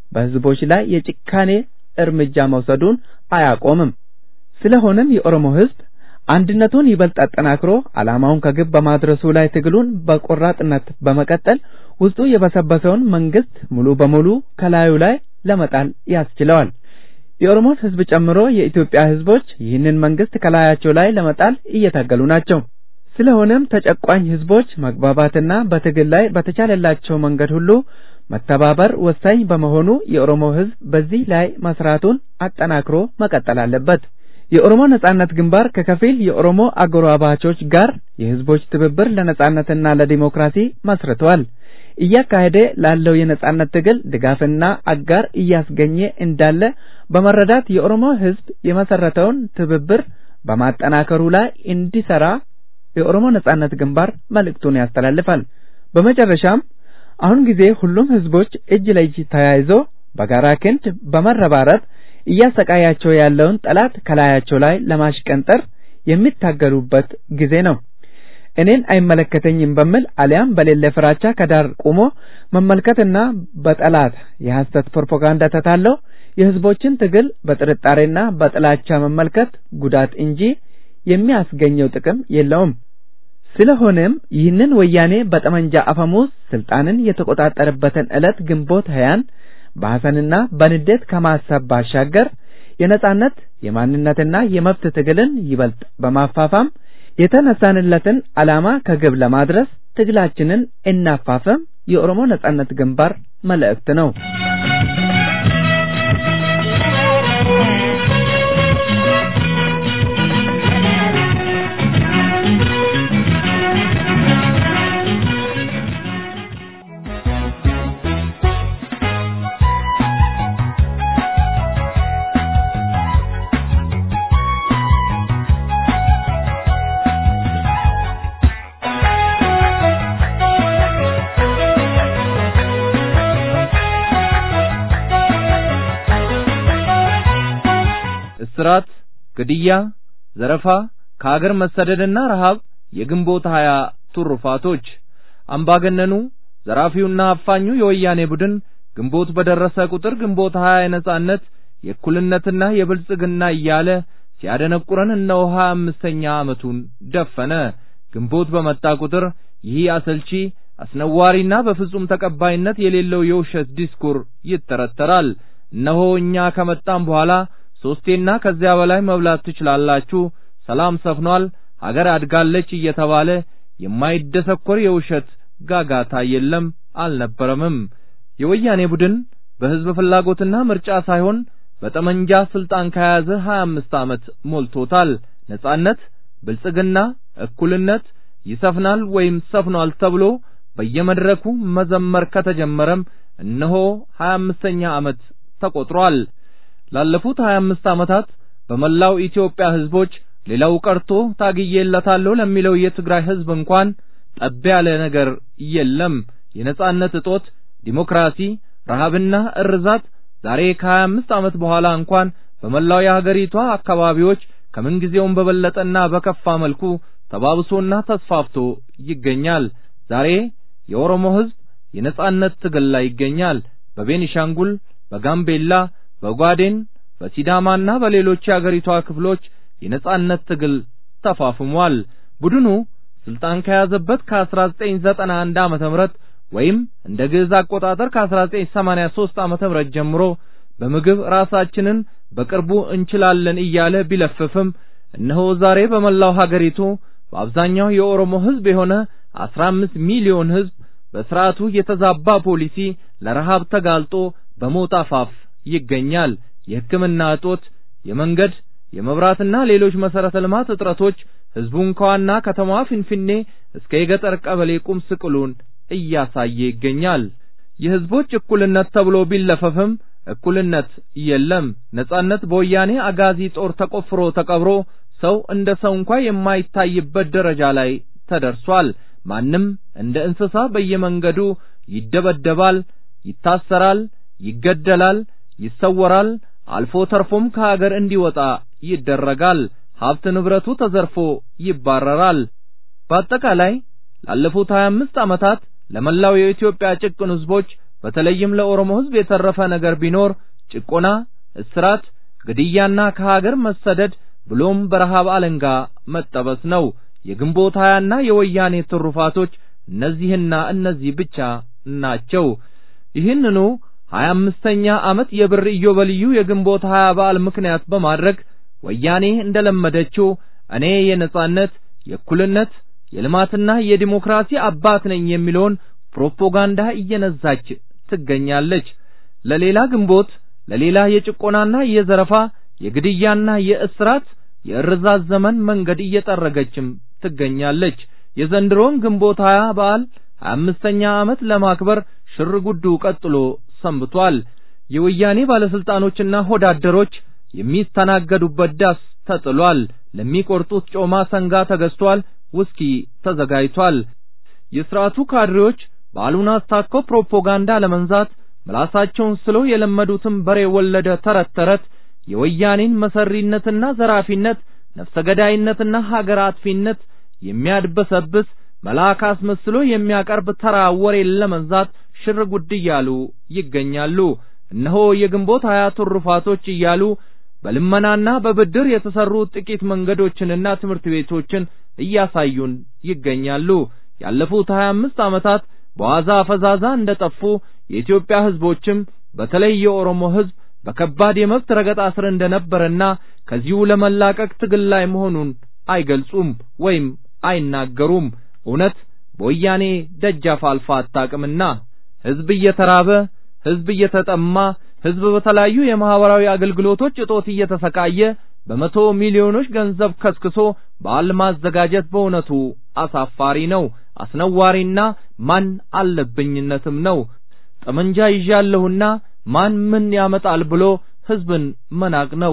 በህዝቦች ላይ የጭካኔ እርምጃ መውሰዱን አያቆምም። ስለሆነም የኦሮሞ ህዝብ አንድነቱን ይበልጥ አጠናክሮ ዓላማውን ከግብ በማድረሱ ላይ ትግሉን በቆራጥነት በመቀጠል ውስጡ የበሰበሰውን መንግስት ሙሉ በሙሉ ከላዩ ላይ ለመጣል ያስችለዋል። የኦሮሞን ህዝብ ጨምሮ የኢትዮጵያ ህዝቦች ይህንን መንግስት ከላያቸው ላይ ለመጣል እየታገሉ ናቸው። ስለሆነም ተጨቋኝ ህዝቦች መግባባትና በትግል ላይ በተቻለላቸው መንገድ ሁሉ መተባበር ወሳኝ በመሆኑ የኦሮሞ ህዝብ በዚህ ላይ መስራቱን አጠናክሮ መቀጠል አለበት። የኦሮሞ ነጻነት ግንባር ከከፊል የኦሮሞ አጎራባቾች ጋር የህዝቦች ትብብር ለነጻነትና ለዲሞክራሲ መስርቷል። እያካሄደ ላለው የነጻነት ትግል ድጋፍና አጋር እያስገኘ እንዳለ በመረዳት የኦሮሞ ህዝብ የመሰረተውን ትብብር በማጠናከሩ ላይ እንዲሰራ የኦሮሞ ነጻነት ግንባር መልእክቱን ያስተላልፋል። በመጨረሻም አሁን ጊዜ ሁሉም ህዝቦች እጅ ለእጅ ተያይዞ በጋራ ክንድ በመረባረብ እያሰቃያቸው ያለውን ጠላት ከላያቸው ላይ ለማሽቀንጠር የሚታገሉበት ጊዜ ነው። እኔን አይመለከተኝም በሚል አሊያም በሌለ ፍራቻ ከዳር ቆሞ መመልከትና በጠላት የሐሰት ፕሮፓጋንዳ ተታለው የህዝቦችን ትግል በጥርጣሬና በጥላቻ መመልከት ጉዳት እንጂ የሚያስገኘው ጥቅም የለውም። ስለሆነም ይህንን ወያኔ በጠመንጃ አፈሙዝ ስልጣንን የተቆጣጠረበትን ዕለት ግንቦት 20 በሐሰንና በንዴት ከማሰብ ባሻገር የነጻነት የማንነትና የመብት ትግልን ይበልጥ በማፋፋም የተነሳንለትን ዓላማ ከግብ ለማድረስ ትግላችንን እናፋፍም የኦሮሞ ነጻነት ግንባር መልእክት ነው። እስራት፣ ግድያ፣ ዘረፋ፣ ከሀገር መሰደድና ረሃብ የግንቦት 20 ትሩፋቶች። አምባገነኑ ዘራፊውና አፋኙ የወያኔ ቡድን ግንቦት በደረሰ ቁጥር ግንቦት 20 የነጻነት የእኩልነትና የብልጽግና እያለ ሲያደነቁረን እነሆ 25ኛ ዓመቱን ደፈነ። ግንቦት በመጣ ቁጥር ይህ አሰልቺ አስነዋሪና በፍጹም ተቀባይነት የሌለው የውሸት ዲስኩር ይተረተራል። እነሆ እኛ ከመጣን በኋላ ሶስቴና ከዚያ በላይ መብላት ትችላላችሁ፣ ሰላም ሰፍኗል፣ ሀገር አድጋለች እየተባለ የማይደሰኮር የውሸት ጋጋታ የለም አልነበረምም። የወያኔ ቡድን በህዝብ ፍላጎትና ምርጫ ሳይሆን በጠመንጃ ስልጣን ከያዘ 25 ዓመት ሞልቶታል። ነጻነት፣ ብልጽግና፣ እኩልነት ይሰፍናል ወይም ሰፍኗል ተብሎ በየመድረኩ መዘመር ከተጀመረም እነሆ 25ኛ ዓመት ተቆጥሯል። ላለፉት 25 ዓመታት በመላው ኢትዮጵያ ህዝቦች ሌላው ቀርቶ ታግዬለታለሁ ለሚለው የትግራይ ህዝብ እንኳን ጠብ ያለ ነገር የለም። የነጻነት እጦት፣ ዲሞክራሲ፣ ረሃብና እርዛት ዛሬ ከ25 ዓመት በኋላ እንኳን በመላው የሀገሪቷ አካባቢዎች ከምንጊዜውም በበለጠና በከፋ መልኩ ተባብሶና ተስፋፍቶ ይገኛል። ዛሬ የኦሮሞ ህዝብ የነጻነት ትግል ላይ ይገኛል። በቤኒሻንጉል፣ በጋምቤላ፣ በጓዴን፣ በሲዳማና በሌሎች የሀገሪቷ ክፍሎች የነጻነት ትግል ተፋፍሟል። ቡድኑ ስልጣን ከያዘበት ከ1991 ዓመተ ምህረት ወይም እንደ ግዕዝ አቆጣጠር ከ1983 ዓመተ ምህረት ጀምሮ በምግብ ራሳችንን በቅርቡ እንችላለን እያለ ቢለፍፍም እነሆ ዛሬ በመላው ሀገሪቱ በአብዛኛው የኦሮሞ ህዝብ የሆነ 15 ሚሊዮን ህዝብ በስርዓቱ የተዛባ ፖሊሲ ለረሃብ ተጋልጦ በሞት አፋፍ ይገኛል። የሕክምና እጦት፣ የመንገድ፣ የመብራትና ሌሎች መሰረተ ልማት እጥረቶች ህዝቡን ከዋና ከተማዋ ፊንፊኔ እስከ የገጠር ቀበሌ ቁም ስቅሉን እያሳየ ይገኛል። የህዝቦች እኩልነት ተብሎ ቢለፈፍም እኩልነት የለም። ነጻነት በወያኔ አጋዚ ጦር ተቆፍሮ ተቀብሮ ሰው እንደ ሰው እንኳን የማይታይበት ደረጃ ላይ ተደርሷል። ማንም እንደ እንስሳ በየመንገዱ ይደበደባል፣ ይታሰራል፣ ይገደላል፣ ይሰወራል፣ አልፎ ተርፎም ከሀገር እንዲወጣ ይደረጋል። ሀብት ንብረቱ ተዘርፎ ይባረራል። በአጠቃላይ ላለፉት 25 ዓመታት ለመላው የኢትዮጵያ ጭቁን ህዝቦች በተለይም ለኦሮሞ ሕዝብ የተረፈ ነገር ቢኖር ጭቆና፣ እስራት፣ ግድያና ከሀገር መሰደድ ብሎም በረሃብ አለንጋ መጠበስ ነው። የግንቦት 20ና የወያኔ ትሩፋቶች እነዚህና እነዚህ ብቻ ናቸው። ይህንኑ 25ኛ ዓመት የብር ኢዮቤልዩ የግንቦት 20 በዓል ምክንያት በማድረግ ወያኔ እንደለመደችው እኔ የነጻነት፣ የእኩልነት፣ የልማትና የዲሞክራሲ አባት ነኝ የሚለውን ፕሮፓጋንዳ እየነዛች ትገኛለች። ለሌላ ግንቦት፣ ለሌላ የጭቆናና የዘረፋ፣ የግድያና የእስራት፣ የእርዛት ዘመን መንገድ እየጠረገችም ትገኛለች። የዘንድሮን ግንቦት 20 በዓል 25ኛ ዓመት ለማክበር ሽር ጉዱ ቀጥሎ ሰንብቷል። የወያኔ ባለስልጣኖችና ሆዳደሮች የሚስተናገዱበት ዳስ ተጥሏል። ለሚቆርጡት ጮማ ሰንጋ ተገዝቷል። ውስኪ ተዘጋጅቷል። የሥርዓቱ ካድሬዎች በዓሉን አስታከው ፕሮፓጋንዳ ለመንዛት ምላሳቸውን ስለው የለመዱትን በሬ ወለደ ተረት የወያኔን መሰሪነትና ዘራፊነት፣ ነፍሰ ገዳይነትና ሀገር አጥፊነት የሚያድበሰብስ መልአክ አስመስሎ የሚያቀርብ ተራ ወሬ ለመንዛት ሽር ጉድ እያሉ ይገኛሉ። እነሆ የግንቦት 20 ትሩፋቶች እያሉ በልመናና በብድር የተሰሩ ጥቂት መንገዶችንና ትምህርት ቤቶችን እያሳዩን ይገኛሉ። ያለፉት 25 ዓመታት በዋዛ ፈዛዛ እንደጠፉ የኢትዮጵያ ሕዝቦችም በተለይ የኦሮሞ ሕዝብ በከባድ የመብት ረገጣ ስር እንደነበረና ከዚሁ ለመላቀቅ ትግል ላይ መሆኑን አይገልጹም ወይም አይናገሩም። እውነት በወያኔ ደጃፍ አልፋ አታውቅምና ሕዝብ እየተራበ፣ ሕዝብ እየተጠማ፣ ሕዝብ በተለያዩ የማህበራዊ አገልግሎቶች እጦት እየተሰቃየ በመቶ ሚሊዮኖች ገንዘብ ከስክሶ በዓል ማዘጋጀት በእውነቱ አሳፋሪ ነው፣ አስነዋሪና ማን አለብኝነትም ነው። ጠመንጃ ይዣለሁና ማን ምን ያመጣል ብሎ ሕዝብን መናቅ ነው።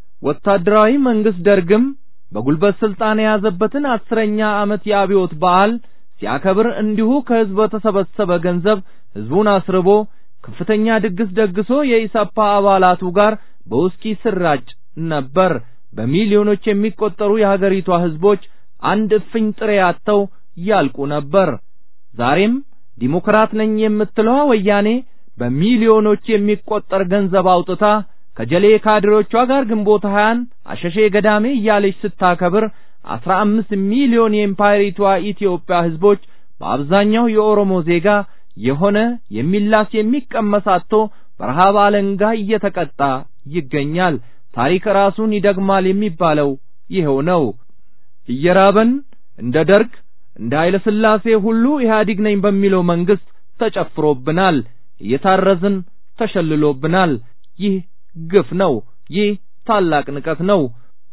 ወታደራዊ መንግስት ደርግም በጉልበት ስልጣን የያዘበትን 10ኛ ዓመት የአብዮት በዓል ሲያከብር እንዲሁ ከሕዝብ በተሰበሰበ ገንዘብ ሕዝቡን አስርቦ ከፍተኛ ድግስ ደግሶ የኢሰፓ አባላቱ ጋር በውስኪ ስራጭ ነበር። በሚሊዮኖች የሚቆጠሩ የሀገሪቷ ሕዝቦች አንድ እፍኝ ጥሬ አጥተው ያልቁ ነበር። ዛሬም ዲሞክራት ነኝ የምትለው ወያኔ በሚሊዮኖች የሚቆጠር ገንዘብ አውጥታ ከጀሌ ካድሬዎቿ ጋር ግንቦት 20ን አሸሼ ገዳሜ እያለች ስታከብር 15 ሚሊዮን የኢምፓየሪቷ ኢትዮጵያ ሕዝቦች በአብዛኛው የኦሮሞ ዜጋ የሆነ የሚላስ የሚቀመስ አጥቶ በረሃብ አለንጋ እየተቀጣ ይገኛል። ታሪክ ራሱን ይደግማል የሚባለው ይሄው ነው። እየራበን እንደ ደርግ እንደ ኃይለ ሥላሴ ሁሉ ኢህአዲግ ነኝ በሚለው መንግስት ተጨፍሮብናል። እየታረዝን ተሸልሎብናል። ይህ ግፍ ነው። ይህ ታላቅ ንቀት ነው።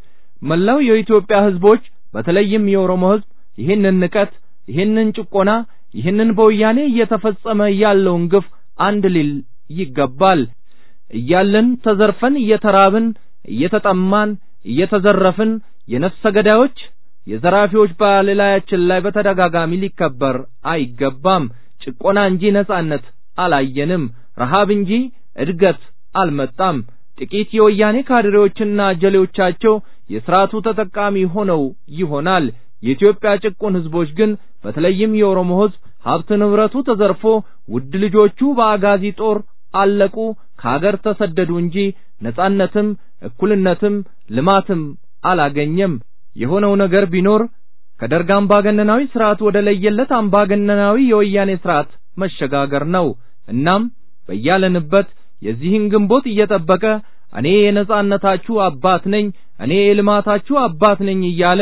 መላው የኢትዮጵያ ሕዝቦች በተለይም የኦሮሞ ሕዝብ ይህንን ንቀት፣ ይህንን ጭቆና፣ ይህንን በወያኔ እየተፈጸመ ያለውን ግፍ አንድ ሊል ይገባል። እያለን ተዘርፈን እየተራብን እየተጠማን እየተዘረፍን የነፍሰ ገዳዮች የዘራፊዎች በላያችን ላይ በተደጋጋሚ ሊከበር አይገባም። ጭቆና እንጂ ነጻነት አላየንም። ረሃብ እንጂ እድገት አልመጣም። ጥቂት የወያኔ ካድሬዎችና ጀሌዎቻቸው የሥርዓቱ ተጠቃሚ ሆነው ይሆናል። የኢትዮጵያ ጭቁን ሕዝቦች ግን በተለይም የኦሮሞ ሕዝብ ሀብት ንብረቱ ተዘርፎ ውድ ልጆቹ በአጋዚ ጦር አለቁ፣ ከሀገር ተሰደዱ እንጂ ነጻነትም እኩልነትም ልማትም አላገኘም። የሆነው ነገር ቢኖር ከደርግ አምባገነናዊ ሥርዓት ወደ ለየለት አምባገነናዊ የወያኔ ሥርዓት መሸጋገር ነው። እናም በያለንበት የዚህን ግንቦት እየጠበቀ እኔ የነጻነታችሁ አባት ነኝ፣ እኔ የልማታችሁ አባት ነኝ እያለ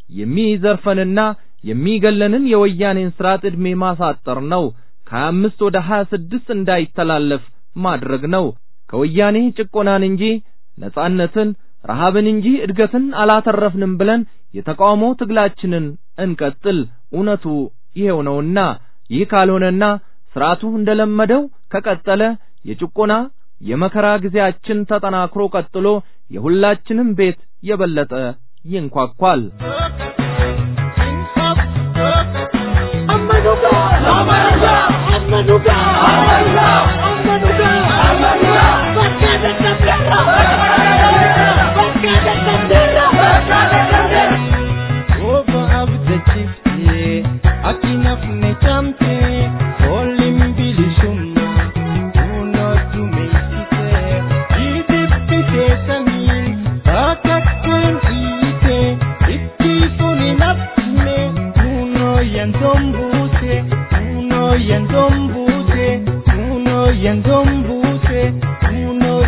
የሚዘርፈንና የሚገለንን የወያኔን ሥርዓት ዕድሜ ማሳጠር ነው። ከ25 ወደ 26 እንዳይተላለፍ ማድረግ ነው። ከወያኔ ጭቆናን እንጂ ነጻነትን፣ ረሃብን እንጂ እድገትን አላተረፍንም ብለን የተቃውሞ ትግላችንን እንቀጥል። እውነቱ ይሄው ነውና ይህ ካልሆነና ሥርዓቱ እንደለመደው ከቀጠለ የጭቆና የመከራ ጊዜያችን ተጠናክሮ ቀጥሎ የሁላችንም ቤት የበለጠ ይንኳኳል።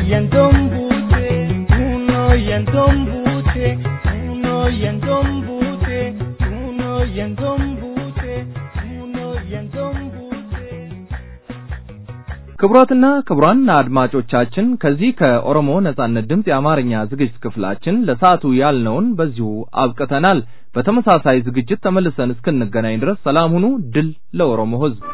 yendombute uno yendombute uno yendombute uno yendombute uno yendombute ክቡራትና ክቡራን አድማጮቻችን ከዚህ ከኦሮሞ ነጻነት ድምጽ የአማርኛ ዝግጅት ክፍላችን ለሰዓቱ ያልነውን በዚሁ አብቅተናል። በተመሳሳይ ዝግጅት ተመልሰን እስክንገናኝ ድረስ ሰላም ሁኑ። ድል ለኦሮሞ ሕዝብ።